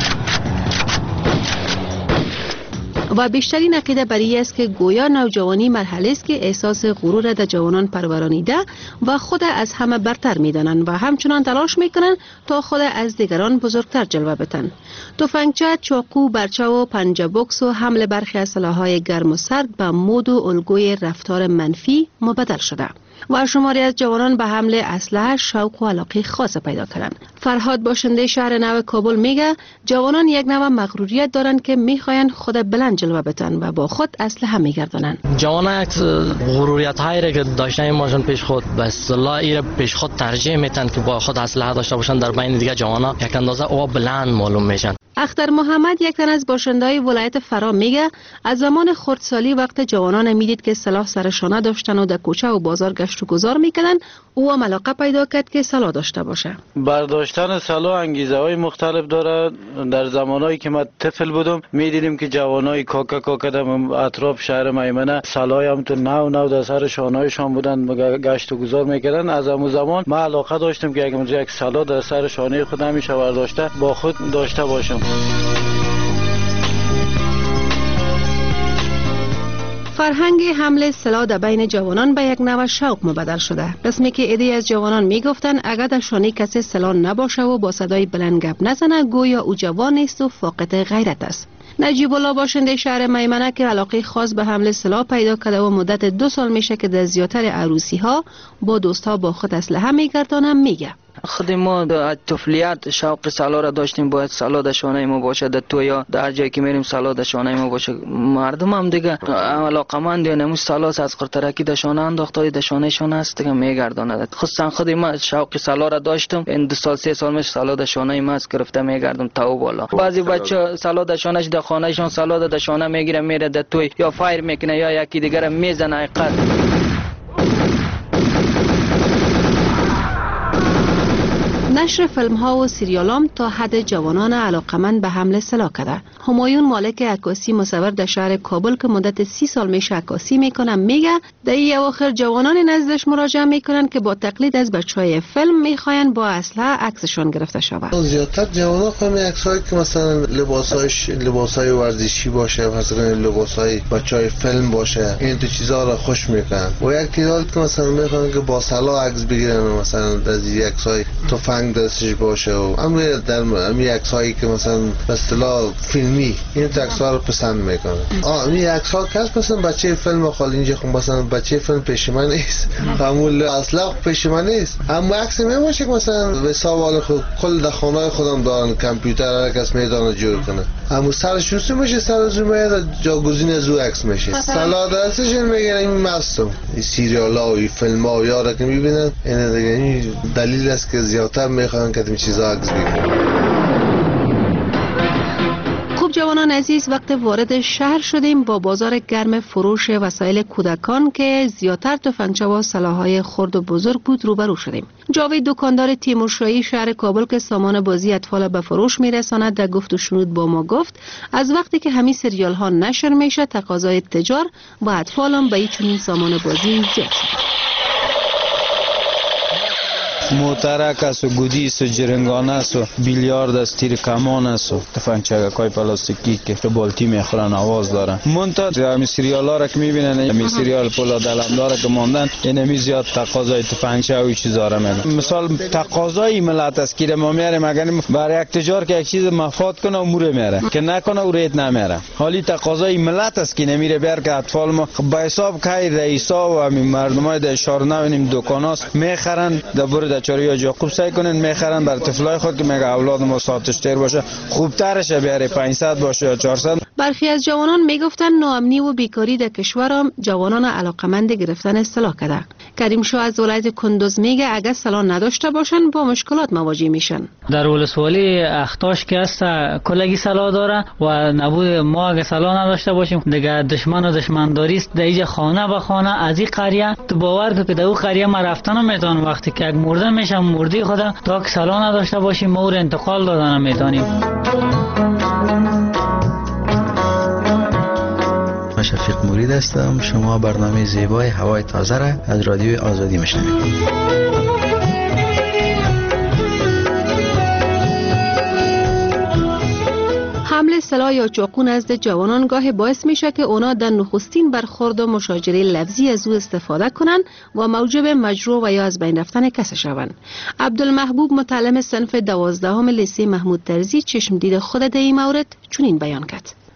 و بیشترین عقیده بر این است که گویا نوجوانی مرحله است که احساس غرور در جوانان پرورانیده و خود از همه برتر میدانند و همچنان تلاش میکنند تا خود از دیگران بزرگتر جلوه بدن. تفنگچه، چاقو، برچه و پنجه بوکس و حمل برخی از سلاح‌های گرم و سرد به مد و الگوی رفتار منفی مبدل شده و شماری از جوانان به حمل اسلحه شوق و علاقه خاص پیدا کردند. فرهاد باشنده شهر نو کابل میگه جوانان یک نوع مغروریت دارند که میخواین خود بلند جلوه بدن و با خود اسلحه میگردانند. جوانان غروریت هایی که داشتن ماشین پیش خود به اصطلاح ای پیش خود ترجیح میدن که با خود اسلحه داشته باشن. در بین دیگه جوانان یک اندازه او بلند معلوم میشن. اختر محمد یک تن از باشنده‌های ولایت فرا میگه از زمان خردسالی وقت جوانان میدید که سلاح سر شانه داشتن و در کوچه و بازار گشت و گذار میکردن، او هم علاقه پیدا کرد که سلاح داشته باشه. برداشتن سلاح انگیزه های مختلف داره. در زمانایی که ما طفل بودم میدیدیم که جوانای کاکا کاکا در اطراف شهر میمنه سلاح هم تو نو نو در سر شانه‌هایشان بودن گشت و گذار میکردن. از اون زمان ما علاقه داشتم که اگه یک سلاح در سر شانه خود همیشه برداشته با خود داشته باشم. فرهنگ حمل سلاح در بین جوانان به یک نوع شوق مبدل شده. قسمی که عده‌ای از جوانان میگفتن اگر در شانه کسی سلاح نباشه و با صدای بلند گپ نزنه گویا او جوان نیست و فاقد غیرت است. نجیب الله باشنده شهر میمنه که علاقه خاص به حمل سلاح پیدا کرده و مدت دو سال میشه که در زیاتر عروسی ها با دوستها با خود اسلحه میگردانم میگه. خود ما در طفولیت شوق سلاح را داشتیم، باید سلاح در شانه ما باشه، در تو یا در جایی که میریم سلاح در شانه ما باشه. مردم هم دیگه علاقمند یا نموز سلاح از قرترکی در شانه انداخته در شانه شانه است دیگه میگرداند. خصوصا خود ما شوق سلاح را داشتم، این دو سال سه سال میشه سلاح در شانه ما از گرفته میگردم تا بالا. بعضی بچه سلاح در شانهش در خانهشون سلاح در شانه میگیره میره در توی یا فایر میکنه یا یکی دیگه میزنه حقیقت. نشر فیلم ها و سریال هم تا حد جوانان علاقمند به حمل سلاح کرده. همایون مالک عکاسی مصور در شهر کابل که مدت سی سال میشه عکاسی میکنه میگه در این اواخر جوانان نزدش مراجعه میکنن که با تقلید از بچهای فیلم میخواین با اسلحه عکسشون گرفته شود. زیادتر جوانا خواهیم عکسایی که مثلا لباسایش لباسای ورزشی باشه، مثلا لباسای بچهای فیلم باشه، این تو چیزا رو خوش میکنن. و یک تعداد که مثلا میخوان که با سلاح عکس بگیرن، مثلا از این عکسای تفنگ دستش باشه و اما در امی عکسایی که مثلا به اصطلاح فیلمی این عکس‌ها رو پسند میکنه. آ این عکس‌ها کس مثلا بچه فیلم خالی اینجا خب مثلا بچه فیلم پیش من نیست، معمول اصلا پیش من نیست، اما عکس میمونه که مثلا به سوال خود کل در خانه خودم دارن کامپیوتر هر کس میدونه جور کنه، اما سرش روسو میشه سر زوم میاد جاگزین از او عکس میشه. سلا دستش میگن این مستم این سریالا و این فیلم‌ها یارا که میبینن این دیگه دلیل است که زیادتر میخوان که این چیزا عکس بگیرن. خوب جوانان عزیز، وقت وارد شهر شدیم با بازار گرم فروش وسایل کودکان که زیادتر تفنگچه و سلاح‌های خرد و بزرگ بود روبرو شدیم. جاوید دکاندار تیمورشاهی شهر کابل که سامان بازی اطفال به فروش میرساند در گفت و شنود با ما گفت از وقتی که همین سریال ها نشر میشه تقاضای تجار و اطفال هم به این چنین سامان بازی زیاد شده. موترک است و گودیس و جرنگانه است و بیلیارد است، تیر کمان است و تفنگچه‌های پلاستیکی که بالتی میخورن آواز دارن. منتها همین سریال ها را که میبینن همین سریال پولاد علمدار که ماندن اینمی زیاد تقاضای تفنگچه و چیزا را میدن. مثال تقاضای ملت است که ما میاریم اگر برای یک تجار که یک چیز مفاد کنه و موره میاره که نکنه او ریت نمیاره. حالی تقاضای ملت است که نمیره بیار که اطفال ما به حساب کای رئیسا و همین مردمای در شهر نوینیم دکاناست میخرن در چاری یا جا خوب سعی کنن میخرن بر طفلای خود که میگه اولاد ما ساتش تر باشه خوبترشه بیاره پانصد باشه یا چهارصد. برخی از جوانان میگفتن ناامنی و بیکاری در کشورم جوانان علاقمند گرفتن اصطلاح کرده. کریم شاه از ولایت کندوز میگه اگر سلاح نداشته باشن با مشکلات مواجه میشن. در ولسوالی اختاش که است کلگی سلاح داره و نبود ما اگر سلاح نداشته باشیم دیگه دشمن و دشمنداری است. در اینجا خانه به خانه از این قریه تو باور که در اون قریه ما رفتن نمیتونم وقتی که یک مرده میشم مردی خدا تا که سلاح نداشته باشیم ما رو انتقال دادن نمیتونیم. شفیق مرید هستم. شما برنامه زیبای هوای تازه را از رادیوی آزادی میشنوید. حمل سلاح یا چاقو نزد جوانان گاه باعث میشه که اونا در نخستین برخورد و مشاجره لفظی از او استفاده کنن و موجب مجروح و یا از بین رفتن کس شوند. عبدالمحبوب متعلم صنف دوازدهم لیسه محمود طرزی چشم دید خود در این مورد چنین بیان کرد.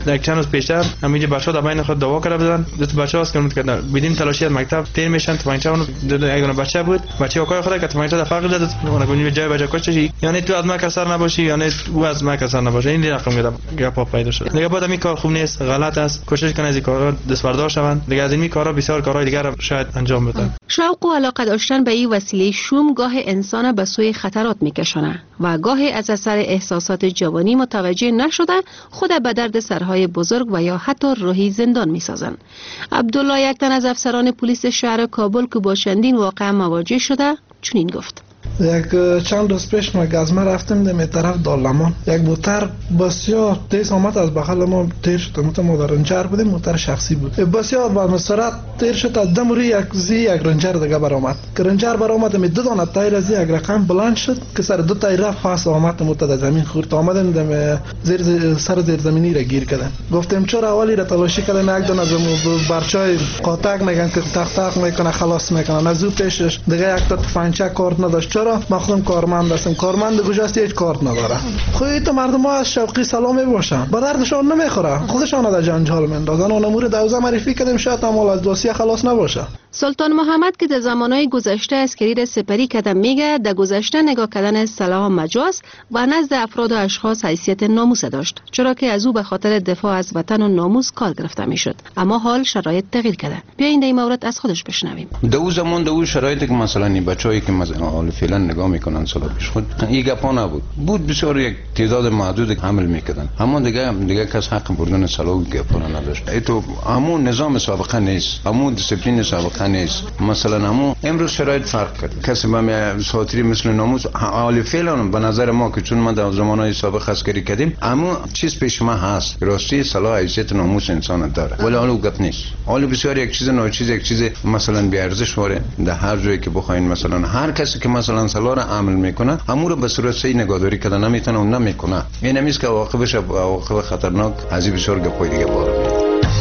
در چند روز پیشتر همینجا بچه‌ها در بین خود دعوا کرده بودن، دو تا بچه‌ها اسکرمت کردن، بدین تلاشی از مکتب تیر میشن، تفنگچه اون یگانه بچه بود، بچه آقای خود که تفنگچه دفعه داد، اون گونی جای بچه کشتش، یعنی تو از ما کسر نباشی، یعنی او از ما کسر نباشه. این رقم میدم گپا پیدا شد. دیگه بعد این کار خوب نیست، غلط است. کوشش کنید از این کارا دست بردار شوند. دیگه از این کارا بسیار کارهای دیگر شاید انجام بدن. شوق و علاقه داشتن به این وسیله شوم گاه انسان به سوی خطرات میکشونه و گاهی از اثر احساسات جوانی متوجه نشده خود به درد سرهای بزرگ و یا حتی راهی زندان میسازن. عبدالله، یک تن از افسران پلیس شهر کابل که با چندین واقعه مواجه شده، چنین گفت: یک چند روز پیش ما گازمه رفتیم در طرف دالمان، یک موتر بسیار تیز آمد از بغل ما تیر شد. موتر ما در رنجر بودیم، موتر شخصی بود، بسیار با مسرعت تیر شد. از دم روی یک زی یک رنجر دیگه برآمد که رنجر برآمد می دو دانه تایر از یک رقم بلند شد که سر دو تایر رفت پاس آمد، موتر در زمین خورد. آمدیم دم زیر سر زیر زمینی را گیر کردن. گفتیم چرا اولی را تلاشی کردن، یک دانه از برچای قاطق میگن که تق تق میکنه خلاص میکنه. از او پیشش دیگه یک تا تفنگچه کارت نداشت. چرا؟ مخدوم کارمند هستم، کارمند گوشت هیچ کارت نداره. خودی تو مردم ها از شوقی سلامی باشن، با دردشان نمیخوره، خودشان در جنجال میندازن. اون امور دوزه معرفی کردیم شاید هم از دوسیه خلاص نباشه. سلطان محمد که در زمانهای گذشته از کریر سپری کردن میگه در گذشته نگاه کردن سلاح مجاز و نزد افراد و اشخاص حیثیت ناموس داشت، چرا که از او به خاطر دفاع از وطن و ناموس کار گرفته میشد. اما حال شرایط تغییر کرده. بیاین در این مورد از خودش بشنویم. در اون زمان در اون شرایطی که مثلا این بچه‌ای که مثلا فعلا نگاه میکنن سال پیش خود این گپا نبود، بود بسیار یک تعداد محدود عمل میکردن. اما دیگه دیگه کس حق بردن سلاح گپا نداشت. ایتو همون نظام سابقه نیست، همون دیسپلین سابقه نیست. مثلا همون امروز شرایط فرق کرد. کسی به ساتری مثل ناموس حال فعلا به نظر ما که چون ما در زمانهای سابق عسکری کردیم، اما چیز پیش ما هست، راستی سلاح حیثیت ناموس انسان داره، ولی حالا گپ نیست. حالا بسیار یک چیز ناچیز، یک چیز مثلا بی ارزش واره در هر جایی که بخواین. مثلا هر کسی که مثلا سلاح را عمل میکنه امور به صورت صحیح نگهداری کردن نمیتونه اون نمیکنه. این همیشه که عواقبش عواقب خطرناک از این بسیار گپای دیگه باره.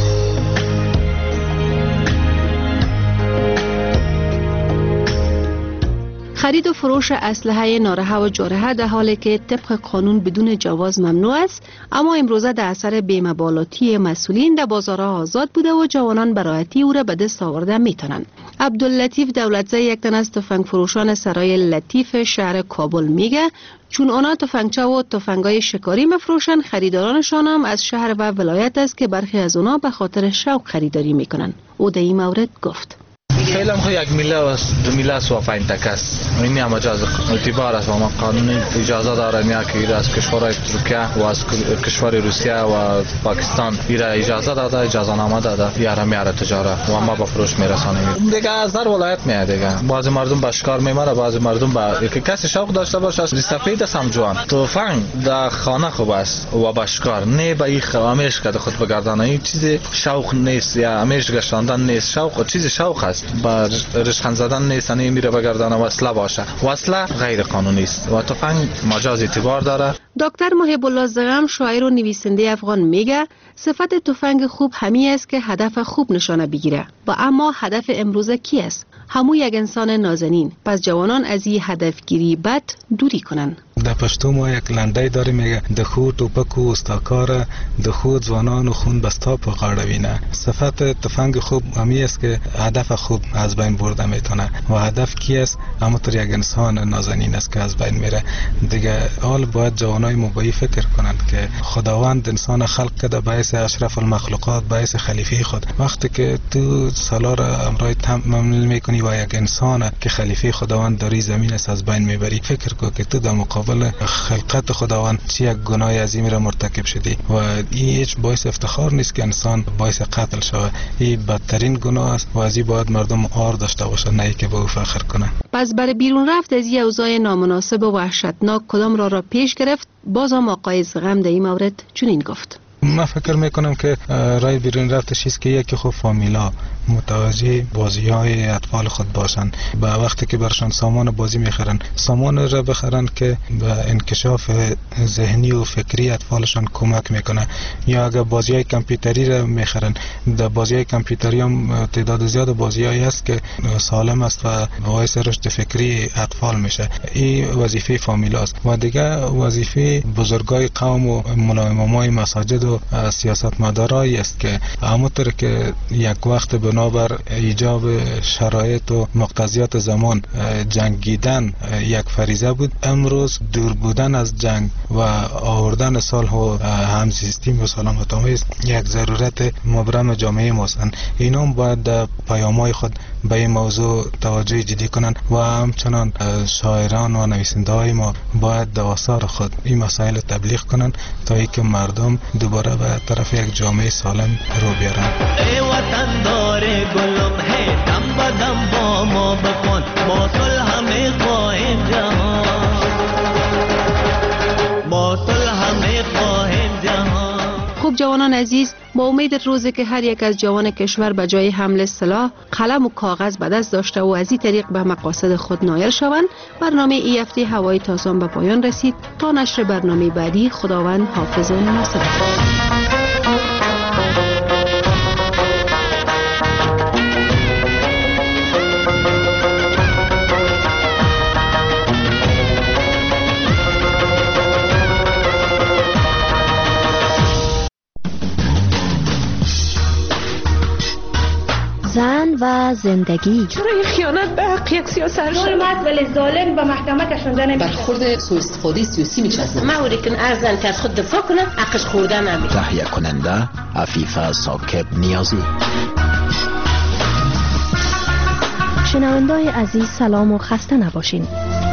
خرید و فروش اسلحه نارها و جارحه در حالی که طبق قانون بدون جواز ممنوع است، اما امروزه در اثر بی‌مبالاتی مسئولین در بازارها آزاد بوده و جوانان به راحتی او را به دست آورده میتونند. عبداللطیف دولتزی، یک تن از تفنگ فروشان سرای لطیف شهر کابل میگه چون آنها تفنگچه و تفنگای شکاری مفروشن، خریدارانشان هم از شهر و ولایت است که برخی از آنها به خاطر شوق خریداری میکنن. او در این مورد گفت: فعلا خو یک میله و دو میله است و پنج تک است. این هم اجازه اعتبار است و ما قانون اجازه داره میا که از کشورهای ترکیه و از کشور روسیه و پاکستان ایرا اجازه داده، اجازه نامه داده یارا میاره تجارت و ما به فروش میرسانیم. دیگه از هر ولایت میاد. دیگه بعضی مردم به شکار میمره، بعضی مردم به که کسی شوق داشته باشه از سفید سم جوان تفنگ در خانه خوب است و به شکار نه به این خوامیش که خود بگردانه. این چیز شوق نیست یا همیش گشتاندن نیست. شوق چیز شوق است، با رشخند زدن نیست. نه میره بگردانه وصله باشه. وصله غیر قانونی است و تفنگ مجاز اعتبار داره. دکتر محب الله زغم، شاعر و نویسنده افغان میگه صفت تفنگ خوب همی است که هدف خوب نشانه بگیره. و اما هدف امروزه کی است؟ همو یک انسان نازنین. پس جوانان از این هدفگیری بد دوری کنن. در پشتو ما یک لنده داریم میگه د خو ټوپک و استاکار د خو ځوانانو خون بستا په غاړه وینه. صفت تفنگ خوب همی است که هدف خوب از بین برده میتونه و هدف کی است؟ همونطور یک انسان نازنین است که از بین میره. دیگه حال باید جوانای مبایی فکر کنند که خداوند انسان خلق کرده باعث اشرف المخلوقات، باعث خلیفه خود. وقتی که تو سالار امرای تمام میکنی و یک انسان که خلیفه خداوند داری زمین است از بین میبری، فکر کن که تو در مقابل خلقت خداوند چه یک گناه عظیمی را مرتکب شدی و این هیچ باعث افتخار نیست که انسان باعث قتل شود. این بدترین گناه است و از این باید مردم آر داشته باشند، نه که به او فخر کنند. پس برای بیرون رفت از این اوضاع نامناسب و وحشتناک کدام را را پیش گرفت؟ باز هم آقای زغم در این مورد چنین گفت: من فکر میکنم که رای بیرون رفتش است که یکی خوب فامیلا متوجه بازی های اطفال خود باشن. به وقتی که برشان سامان بازی میخرن، سامان را بخرن که به انکشاف ذهنی و فکری اطفالشان کمک میکنه. یا اگر بازی های کامپیوتری را میخرن، در بازی های کامپیوتری هم تعداد زیاد بازی هایی است که سالم است و باعث رشد فکری اطفال میشه. این وظیفه فامیلا است. و دیگه وظیفه بزرگای قوم و امامای مساجد و سیاستمدارایی است که همونطور که یک وقت بنابر ایجاب شرایط و مقتضیات زمان جنگیدن یک فریضه بود، امروز دور بودن از جنگ و آوردن صلح و همزیستی و سلامت آمیز یک ضرورت مبرم جامعه ماست. اینا باید پیام‌های خود به این موضوع توجه جدی کنند و همچنان شاعران و نویسنده‌های ما باید در آثار خود این مسائل تبلیغ کنند تا اینکه مردم دوباره به طرف یک جامعه سالم رو بیارن. ای وطن دار گلم ہے دم بدم با ما بکن با صلح ہمیں خواهیم جهان با صلح ہمیں خواهیم جهان. خوب جوانان عزیز، با امید روزی که هر یک از جوان کشور به جای حمل سلاح قلم و کاغذ به دست داشته و از این طریق به مقاصد خود نایل شوند، برنامه ای هفته هوای تازان به پایان رسید. تا نشر برنامه بعدی، خداوند حافظ و ناصر. زن و زندگی. چرا خیانت به حق یک سیاست ظلمت ولی ظالم به محکمه کشنده نمیشه. برخورد سوء استفاده سیاسی میچسبه. موری که ارزن که از خود دفاع کنه حقش خوردن نمیشه. تهیه کننده عفیفه ساکب نیازی. شنوندای عزیز سلام و خسته نباشین.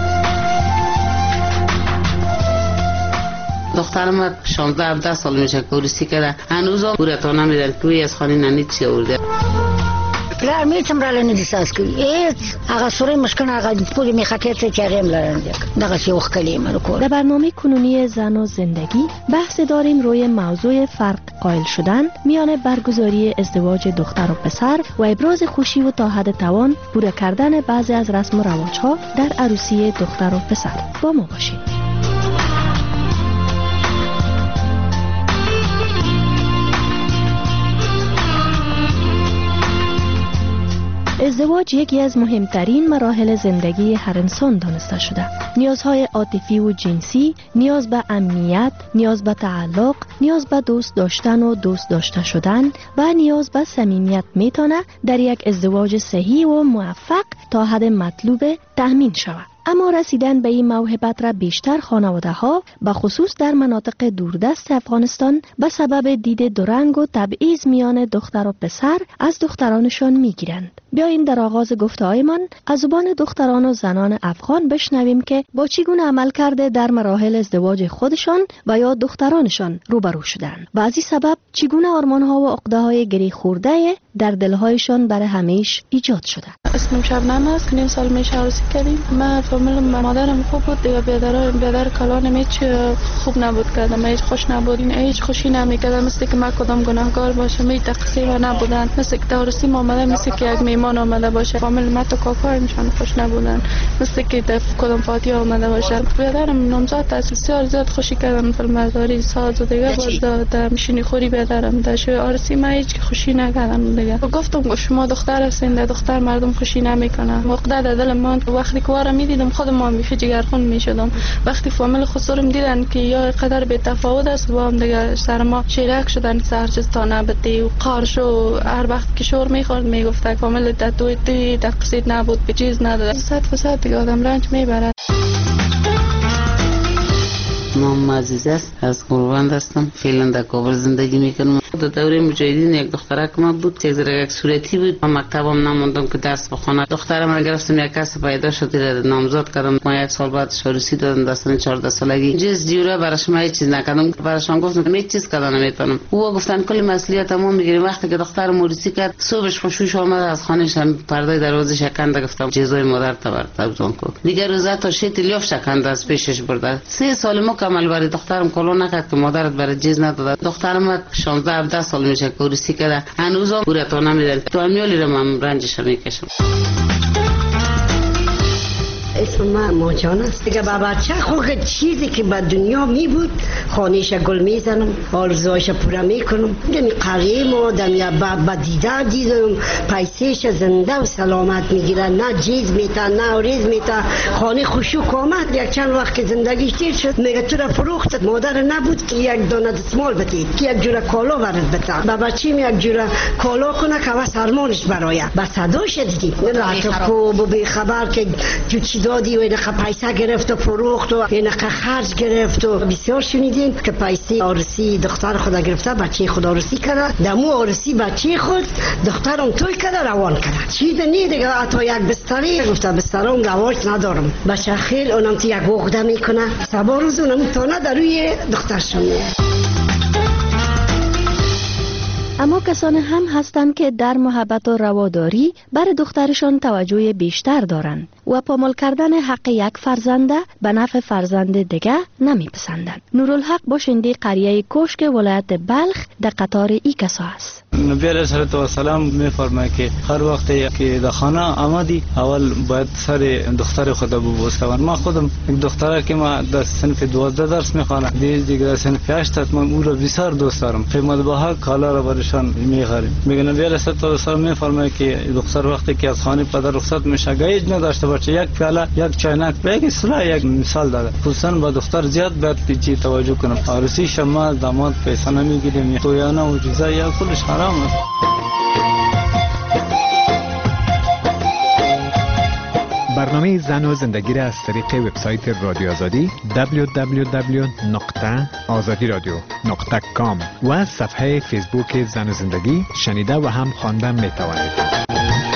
دخترم شانزده هفده سال میشه که ورسی کرده، هنوزم پورتا نمیدن که وی از خانه ننید چی آورده. پلار میتم را لندی ساز کی ایت اگه سوری مشکن اگه پولی میخکت چریم لندک دغه سی وخت کلمه رو کو. در برنامه کنونی زن و زندگی بحث داریم روی موضوع فرق قائل شدن میان برگزاری ازدواج دختر و پسر و ابراز خوشی و تا حد توان پورا کردن بعضی از رسم و رواج‌ها در عروسی دختر و پسر. با ما باشید. ازدواج یکی از مهمترین مراحل زندگی هر انسان دانسته شده. نیازهای عاطفی و جنسی، نیاز به امنیت، نیاز به تعلق، نیاز به دوست داشتن و دوست داشته شدن و نیاز به صمیمیت میتونه در یک ازدواج صحیح و موفق تا حد مطلوب تأمین شود. اما رسیدن به این موهبت را بیشتر خانواده ها به خصوص در مناطق دوردست افغانستان به سبب دید درنگ و تبعیض میان دختر و پسر از دخترانشان میگیرند. بیایید در آغاز گفته‌هایمان از زبان دختران و زنان افغان بشنویم که با چگونه عمل کرده در مراحل ازدواج خودشان و یا دخترانشان روبرو شدند و از این سبب چگونه آرمان‌ها و عقده‌های گری خورده در دل‌هایشان برای همیشه ایجاد شده. اسمم شبنم است که نیم سال میشه عروسی کردیم. من فامیل مادرم خوب بود دیگه، بیادر بیادر کلانم هیچ خوب نبود کردم، هیچ خوش نبود، این هیچ خوشی نمیکردم، مثل که من کدام گناهکار باشم، هیچ تقصیر نبودن، مثل که عروسی ما آمده مثل که یک میمان آمده باشه. فامیل من تو کاکایمشان خوش نبودن، مثل که در کدام فاتحه آمده باشه. بیادرم نامزاد تاسیسیار زیاد خوشی کردم، فیلمبرداری ساز و دیگه باز در میشینی خوری بیادرم داشت. عروسی من هیچ خوشی نکردم دیگه. گفتم شما دختر هستین، دختر مردم خوشی نمیکنه. مقدار در دل من وقتی که وارم میدیدم خودم هم میخی جگرخون میشدم. وقتی فامیل خسرم دیدن که یا قدر به تفاوت است با هم دیگه سر ما شیرک شدن، سرچ تا نبتی و قارش و هر وقت که شور میخورد میگفت فامیل تتوی تی تقصیر نبود، به چیز نداره. صد فصد دیگه آدم رنج میبره. نام عزیز است، از قربان هستم. فعلا در کابل زندگی میکنم. در دوره مجاهدین یک دخترک ما بود که در یک صورتی بود. من مکتبم نموندم که درس بخونم. دخترم را گرفتم، یک کس پیدا شد نامزد کردم. ما یک سال بعد عروسی دادم، دستان چهارده سالگی. جز دیوره براش ما هیچ چیز نکردم. براشون گفتم هیچ چیز کردن نمیتونم. او گفتن کلی مسئولیت تمام میگیریم. وقتی که دخترم عروسی کرد، صبحش خوشوش آمد از خانه‌ش پرده دروازه شکند. گفتم جزای مادر تبر تبزون کو. دیگر روزا تا شیت لیاف شکند از پیشش برد. سه سال مکمل برای دخترم کلو نکرد که مادرت برای جیز نداد. دخترم شانزده هفده سال میشه که عروسی کرده، هنوزم پورتا نمیدن. تو امیالی رو من رنجش میکشم. اسم من ماجان است. دیگه با بچه خود چیزی که به دنیا می بود خانهش گل میزنم، آرزوهاش پورا میکنم. دمی قریه ما دمی با دیدن دیدم پیسهش زنده و سلامت میگیره، نه جیز میتن نه ریز میتن. خانه خوشوک آمد. یک چند وقت که زندگیش دیر شد میگه تو را فروختت، مادر نبود که یک دانه دستمال بدید که یک جوره کالا برد بده. با بچه می یک جوره کالا کنه که واسه سرمانش برای با صداش دیدی نه کو بی خبر که جو چی دادی و اینه پیسه گرفت و فروخت و اینه خرج گرفت و بسیار شنیدین که پیسه عروسی دختر خود گرفته، بچه خود عروسی کرده، دمو عروسی بچه خود دخترم توی کرده روان کرده. چیز نی دیگه. حتی یک بستری گفته بسترم گواش ندارم، بچه خیل اونم تو یک عقده میکنه، سبا روز اونم تانه در روی دخترشون. اما کسان هم هستند که در محبت و رواداری بر دخترشان توجه بیشتر دارند و پامال کردن حق یک فرزنده به نفع فرزند دیگه نمیپسندند. نورالحق باشنده قریه کوشک ولایت بلخ در قطار ای کسا است. نبی علیه السلام میفرماید که هر وقتی که در خانه آمدی اول باید سر دختر خود ببوسه. ما خودم یک دختره که ما در صنف دوازده درس میخوانم، دیگه در صنف هشت، من او را بسیار دوست دارم. قیمت بها کالا را برشان میخریم. میگه نبی علیه السلام میفرماید که دختر وقتی که از خانه پدر رخصت میشه گیج نداشته باشه، یک پیاله یک چاینک به یک اصلاح یک مثال داده. خصوصا با دختر زیاد باید پیچی توجه کنم. عروسی شما داماد پیسه نمیگیریم، تویانه و چیزا یا کلش حرام است. برنامه زن و زندگی را از طریق وبسایت رادیو آزادی دبلیو دبلیو دبلیو نقطه آزادی رادیو نقطه کام و صفحه فیسبوک زن و زندگی شنیده و هم خواندن می توانید.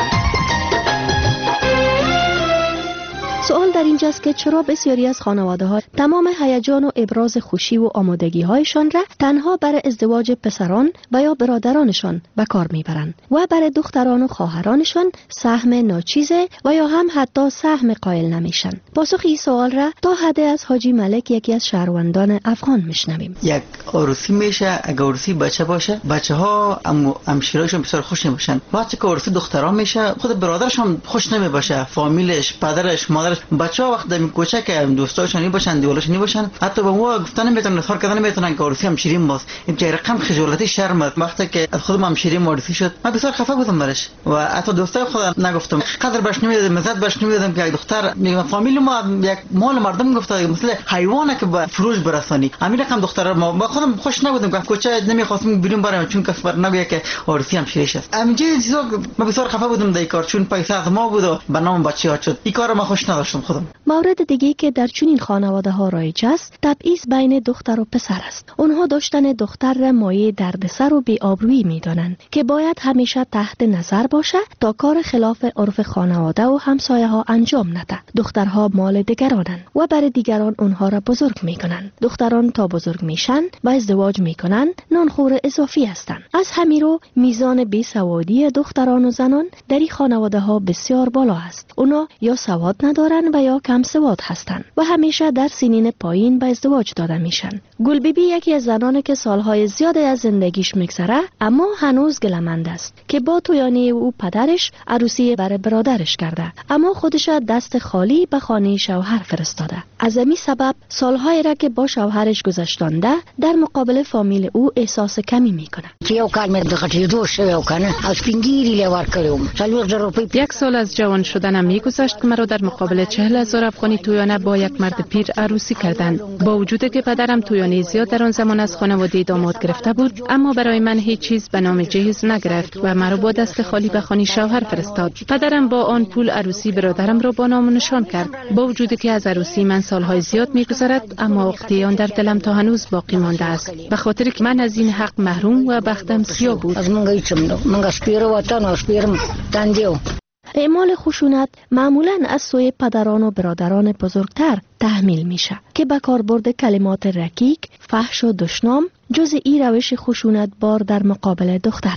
سوال در اینجاست که چرا بسیاری از خانواده ها تمام هیجان و ابراز خوشی و آمادگی هایشان را تنها برای ازدواج پسران و یا برادرانشان به کار میبرند و برای دختران و خواهرانشان سهم ناچیزه و یا هم حتی سهم قائل نمیشن. پاسخ این سوال را تا حد از حاجی ملک، یکی از شهروندان افغان، میشنویم. یک عروسی میشه، اگه عروسی بچه باشه، بچه ها ام همشیرهاشون بسیار خوش نمیشن. وقتی که عروسی دختران میشه، خود برادرش هم خوش نمیباشه، فامیلش، پدرش، مادرش. بچه‌ها وقت در کوچک دوستاشون باشن، دیولاشون باشن، حتی به ما گفتن نمیتونن، اظهار کردن نمیتونن که عروسی هم شیرین باز. این که رقم خجالتی شرم است. وقتی که از خودم هم شیرین عروسی شد، من بسیار خفه بودم برش و حتی دوستای خودم نگفتم، قدر باش نمیدادم، مزد باش نمیدادم که یک دختر میگم فامیل ما یک مال مردم گفته مثل حیوانه که به فروش برسانی. همین رقم دختر ما با خودم خوش نبودم که کوچه نمیخواستم بیرون برم چون که خبر نبوده که عروسی هم شیریش است. همینجا چیزا من بسیار خفه بودم در کار، چون پیسه از ما بود و به نام بچه‌ها شد. این کارو من خوش نداشتم خودم. مورد دیگه که در چنین خانواده ها رایج است، تبعیض بین دختر و پسر است. اونها داشتن دختر را مایه دردسر و بی‌آبرویی می‌دانند که باید همیشه تحت نظر باشه تا کار خلاف عرف خانواده و همسایه ها انجام نده. دخترها مال دیگرانند و برای دیگران اونها را بزرگ می‌کنند. دختران تا بزرگ میشن و ازدواج می‌کنند نانخور اضافی هستند. از همین رو میزان بیسوادی دختران و زنان در این خانواده ها بسیار بالا است. اونا یا سواد ندارن و یا کم سواد هستند و همیشه در سنین پایین به ازدواج داده میشن. گل بیبی یکی از زنانی که سالهای زیادی از زندگیش میگذره اما هنوز گلمند است که با تویانی او پدرش عروسی برای برادرش کرده، اما خودش دست خالی به خانه شوهر فرستاده. از همین سبب سالهای را که با شوهرش گذشتانده در مقابل فامیل او احساس کمی میکنه. یو کار مې د غټېدو شوی کنه، از پنګیری لور کړم، څلور زره روپۍ. یک سال از جوان شدنم میگذشت که مرا در مقابل چهل هزار افغانی تویانه با یک مرد پیر عروسی کردند. با وجود که پدرم تویانه زیاد در آن زمان از خانواده داماد گرفته بود، اما برای من هیچ چیز به نام جهیز نگرفت و مرا با دست خالی به خانه شوهر فرستاد. پدرم با آن پول عروسی برادرم را با نام و نشان کرد. با وجود که از عروسی من سالهای زیاد میگذرد، اما عقده آن در دلم تا هنوز باقی مانده است، به خاطر که من از این حق محروم و بختم سیاه بود. از منگا هیچم نو منگا سپیرو وطن و سپیرم تندیو. اعمال خشونت معمولاً از سوی پدران و برادران بزرگتر تحمیل میشه که به کاربرد کلمات رکیک، فحش و دشنام جز ای روش خشونت بار در مقابل دختر است.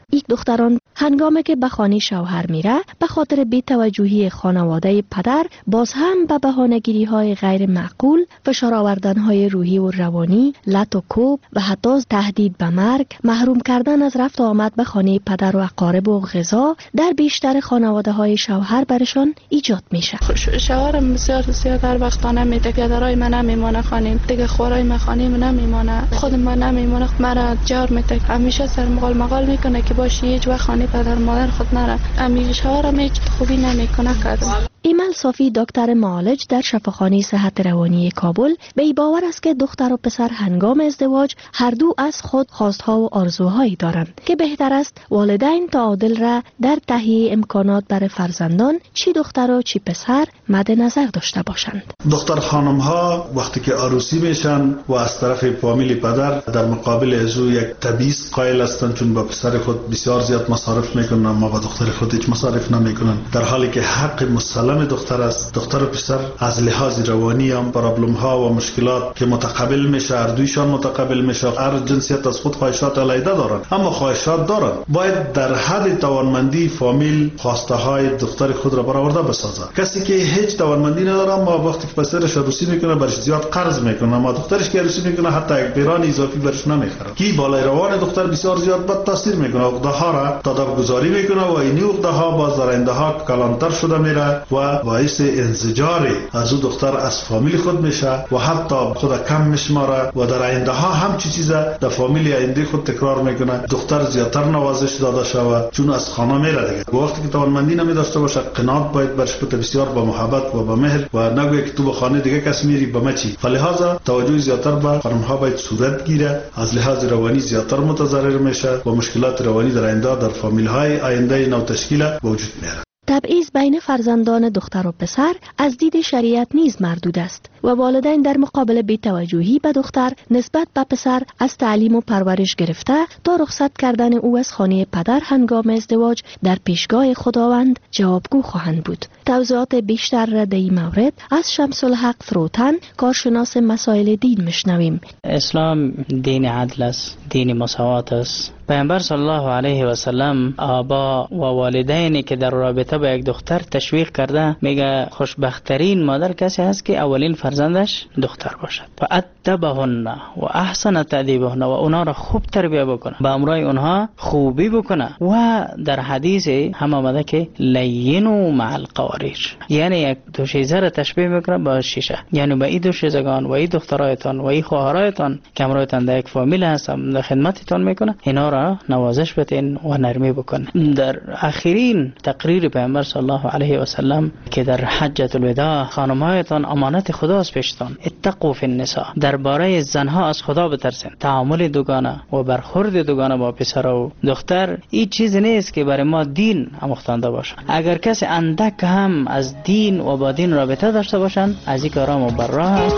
یک دختران هنگامی که به خانه شوهر میره به خاطر بی‌توجهی خانواده پدر باز هم به بهانه‌گیری های غیر معقول، فشار آوردن های روحی و روانی، لط و کوب و حتی تهدید به مرگ، محروم کردن از رفت و آمد به خانه پدر و اقارب و غذا در بیشتر خانواده های شوهر برشان ایجاد میشه. شوهرم بسیار زیاد هر وقت نمیده، پدرای من نمیمونه خانه، دیگه خورای من خانه من نمیمونه، خود من نمیمونه، مرا جار میده، همیشه سر مقال مقال میکنه که باشه هیچ وقت خانه پدر مادر خود نره. امی شوهرم هیچ خوبی نمیکنه کردم. ایمل صافی دکتر معالج در شفاخانه صحت روانی کابل به ای باور است که دختر و پسر هنگام ازدواج هر دو از خود خواستها و آرزوهایی دارند که بهتر است والدین تعادل را در تهیه امکانات برای فرزندان چی دختر و چی پسر مد نظر داشته باشند. دختر خانم ها وقتی که عروسی میشن و از طرف فامیل پدر در مقابل ازو یک تبعیض قائل هستند، چون با پسر خود بسیار زیاد مصارف میکنن اما با دختر خود هیچ مصارف نمیکنن، در حالی که حق مسلم دختر است. دختر و پسر از لحاظ روانی هم پرابلم ها و مشکلات که متقبل میشه، هر دویشان متقبل میشه. هر جنسیت از خود خواهشات علیحده دارن اما خواهشات دارن، باید در حد توانمندی فامیل خواسته های دختر خود را برآورده بسازه. کسی که هیچ توانمندی نداره اما وقتی که پسرش عروسی میکنه برش زیاد قرض میکنه، اما دخترش که عروسی میکنه حتی یک پیران اضافی برش نمیخره، کی بالای روان دختر بسیار زیاد بد تاثیر میکنه، عقده ها را تداوی گذاری میکنه و این عقده ها باز در آینده ها کلانتر شده میره و باعث انزجار از او دختر از فامیل خود میشه و حتی خود کم میشماره و در آینده ها هم چی چیزا در فامیل آینده خود تکرار میکنه. دختر زیادتر نوازش داده شود چون از خانه میره دیگه. وقتی که توانمندی نمیداشته باشه قناعت باید برش بده بسیار با محبت و با مهر و نگوی که تو به خانه دیگه کس میری به مچی. فلهذا توجه زیادتر به خانم ها باید صورت گیره، از لحاظ روانی زیادتر متضرر میشه و مشکلات روانی در آینده در فامیل های آینده نو تشکیل وجود میاره. تبعیض بین فرزندان دختر و پسر از دید شریعت نیز مردود است و والدین در مقابل بی‌توجهی به دختر نسبت به پسر از تعلیم و پرورش گرفته تا رخصت کردن او از خانه پدر هنگام ازدواج در پیشگاه خداوند جوابگو خواهند بود. توضیحات بیشتر را در این مورد از شمس الحق فروتن، کارشناس مسائل دین، میشنویم. اسلام دین عدل است، دین مساوات است. پیامبر صلی الله علیه و سلم آبا و والدینی که در رابطه با یک دختر تشویق کرده، میگه خوشبخترین مادر کسی هست که اولین فرزندش دختر باشد و ادبهن و احسن تادیبهن و اونا را خوب تربیت بکنه، با امرای اونها خوبی بکنه و در حدیث هم آمده که لینو مع القواریر، یعنی یک دو شیزه را تشبیه میکنه با شیشه، یعنی با این دو شیزگان و این دخترایتان و این خواهرایتان که امرایتان در یک فامیل هستن در خدمتتان میکنه، اینا را نوازش بتین و نرمی بکن. در آخرین تقریر پیامبر صلی الله علیه و سلم که در حجۃ الوداع خانم‌هایتان امانت خداست پیشتان، اتقوا فی النساء، درباره زنها از خدا بترسین. تعامل دوگانه و برخورد دوگانه با پسر و دختر این چیز نیست که برای ما دین آموختنده باشه. اگر کسی اندک هم از دین و با دین رابطه داشته باشند از این کارا مبرا.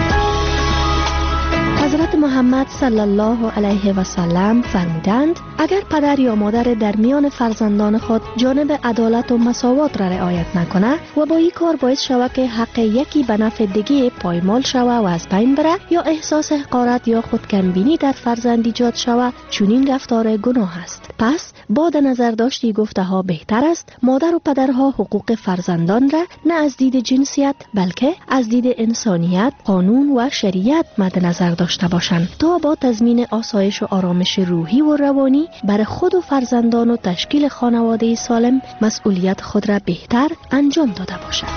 حضرت محمد صلی الله علیه و سلم فرمودند اگر پدر یا مادر در میان فرزندان خود جانب عدالت و مساوات را رعایت نکنه و با این کار باعث شود که حق یکی به نفع دیگه پایمال شود و از بین بره یا احساس حقارت یا خودکمبینی در فرزند ایجاد شود، چنین رفتار گناه است. پس با در نظر داشتی گفته ها بهتر است مادر و پدرها حقوق فرزندان را نه از دید جنسیت بلکه از دید انسانیت، قانون و شریعت مد نظر داشته باشند تا با تضمین آسایش و آرامش روحی و روانی برای خود و فرزندان و تشکیل خانواده سالم مسئولیت خود را بهتر انجام داده باشند.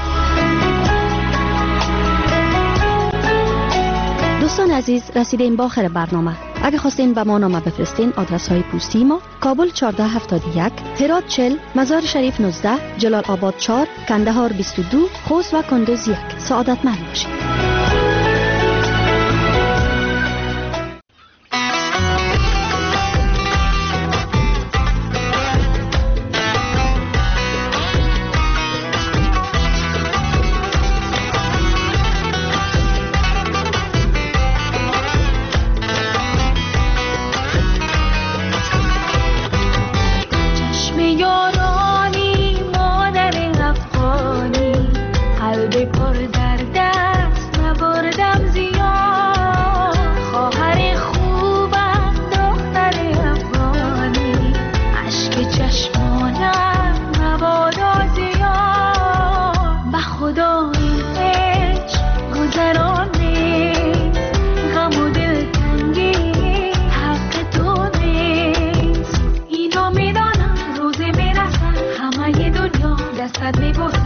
دوستان عزیز، رسیدیم به آخر برنامه. اگه خواستین به ما نامه بفرستین آدرس های پستی ما: کابل چهارده هفتاد و یک، هرات چهل، مزار شریف نوزده، جلال آباد چهار، کندهار بیست و دو، خوست و کندوز یک. سعادتمند باشید. پر در دست برات میبرد